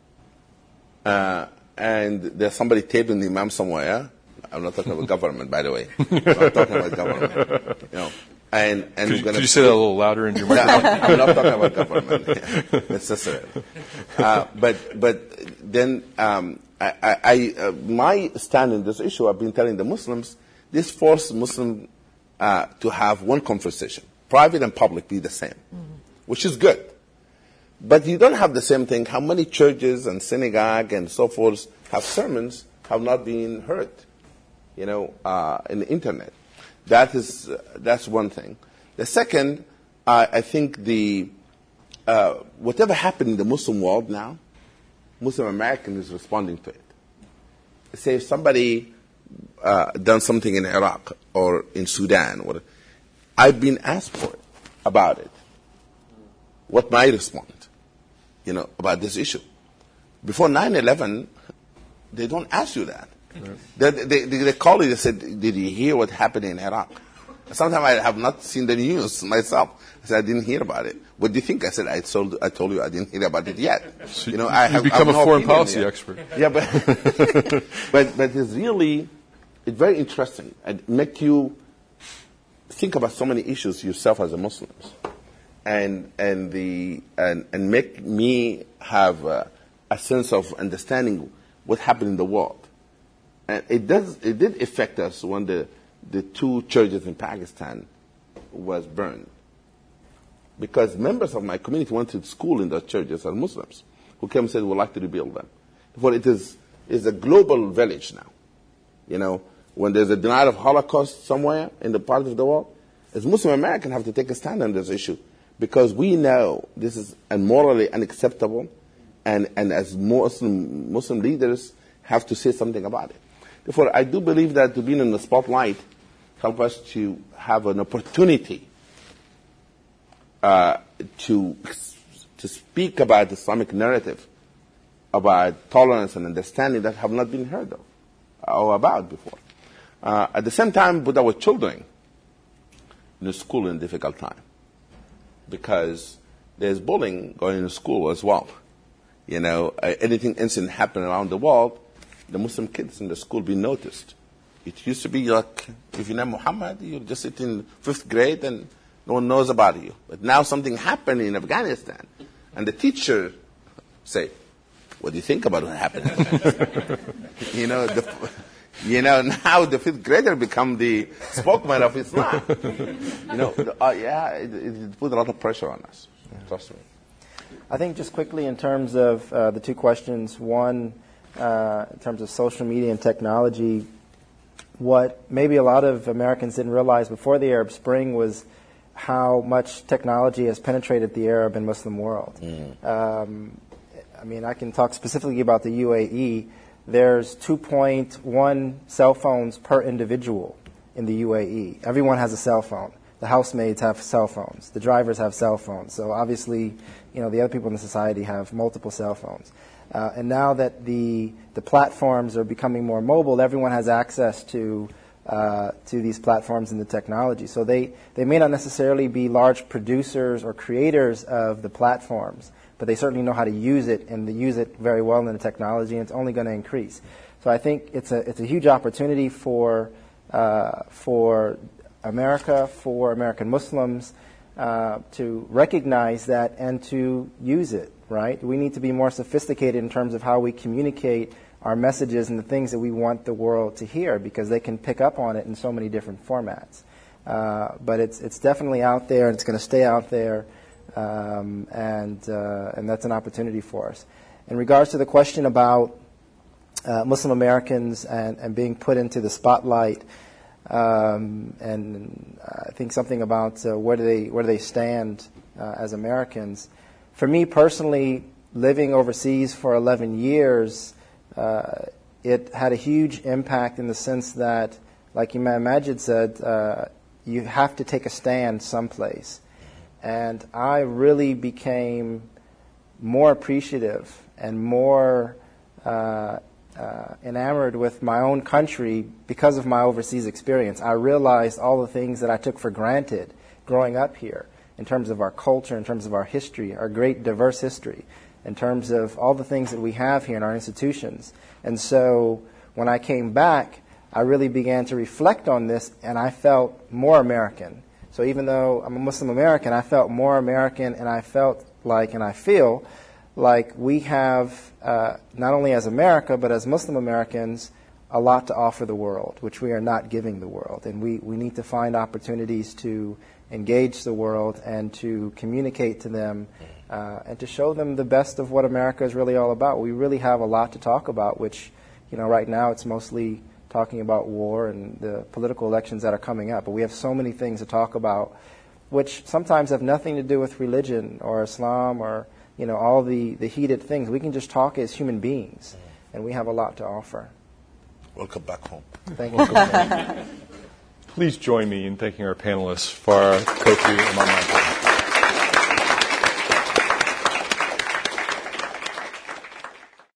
And there's somebody taping the imam somewhere. I'm not talking about government, by the way. I'm not talking about government. You know, and could you say that a little louder in your microphone? I'm not talking about government necessarily. But then my stand in this issue, I've been telling the Muslims, this forces Muslims to have one conversation. Private and public be the same, which is good. But you don't have the same thing. How many churches and synagogue and so forth have sermons have not been heard, in the internet? That's one thing. The second, I think whatever happened in the Muslim world now, Muslim American is responding to it. Say if somebody done something in Iraq or in Sudan, I've been asked for it, about it. What my response, about this issue. Before 9/11, they don't ask you that. Right. They call you, they said, did you hear what happened in Iraq? Sometimes I have not seen the news myself. I said, I didn't hear about it. What do you think? I said, I told you I didn't hear about it yet. So you've become a foreign policy expert. Yeah, but it's very interesting and make you think about so many issues yourself as a Muslim, and make me have a sense of understanding what happened in the world. And it did affect us when the two churches in Pakistan was burned, because members of my community went to school in those churches as Muslims who came and said we'd like to rebuild them. For it is a global village now. When there's a denial of Holocaust somewhere in the part of the world, as Muslim Americans have to take a stand on this issue, because we know this is morally unacceptable, and as Muslim leaders have to say something about it. Therefore, I do believe that to be in the spotlight help us to have an opportunity to speak about the Islamic narrative, about tolerance and understanding that have not been heard of or about before. At the same time, with our children in the school in a difficult time, because there's bullying going to school as well. Anything incident happen around the world, the Muslim kids in the school be noticed. It used to be like, if you know Muhammad, you just sit in 5th grade and no one knows about you. But now something happened in Afghanistan, and the teacher say, what do you think about what happened? Now the 5th grader become the spokesman of Islam. It put a lot of pressure on us. Trust me. I think just quickly in terms of the two questions, one, in terms of social media and technology, what maybe a lot of Americans didn't realize before the Arab Spring was how much technology has penetrated the Arab and Muslim world. I can talk specifically about the UAE. There's 2.1 cell phones per individual in the UAE. Everyone has a cell phone. The housemaids have cell phones. The drivers have cell phones. So obviously, the other people in the society have multiple cell phones. And now that the platforms are becoming more mobile, everyone has access to these platforms and the technology. So they may not necessarily be large producers or creators of the platforms, but they certainly know how to use it, and they use it very well in the technology, and it's only going to increase. So I think it's a huge opportunity for America, for American Muslims, to recognize that and to use it, right? We need to be more sophisticated in terms of how we communicate our messages and the things that we want the world to hear, because they can pick up on it in so many different formats. But it's definitely out there, and it's going to stay out there, and that's an opportunity for us. In regards to the question about Muslim Americans and being put into the spotlight, and I think something about where do they stand as Americans. For me personally, living overseas for 11 years, it had a huge impact in the sense that, like Imam Majid said, you have to take a stand someplace. And I really became more appreciative and more enamored with my own country because of my overseas experience. I realized all the things that I took for granted growing up here, in terms of our culture, in terms of our history, our great diverse history, in terms of all the things that we have here in our institutions. And so when I came back, I really began to reflect on this, and I felt more American. So even though I'm a Muslim American, I felt more American, and I felt like, and I feel like we have, not only as America, but as Muslim Americans, a lot to offer the world, which we are not giving the world. And we need to find opportunities to engage the world and to communicate to them and to show them the best of what America is really all about. We really have a lot to talk about, which, right now it's mostly talking about war and the political elections that are coming up. But we have so many things to talk about, which sometimes have nothing to do with religion or Islam or, all the heated things. We can just talk as human beings, and we have a lot to offer. Welcome back home. Thank you. Please join me in thanking our panelists, Farah, Kofi, and Mama.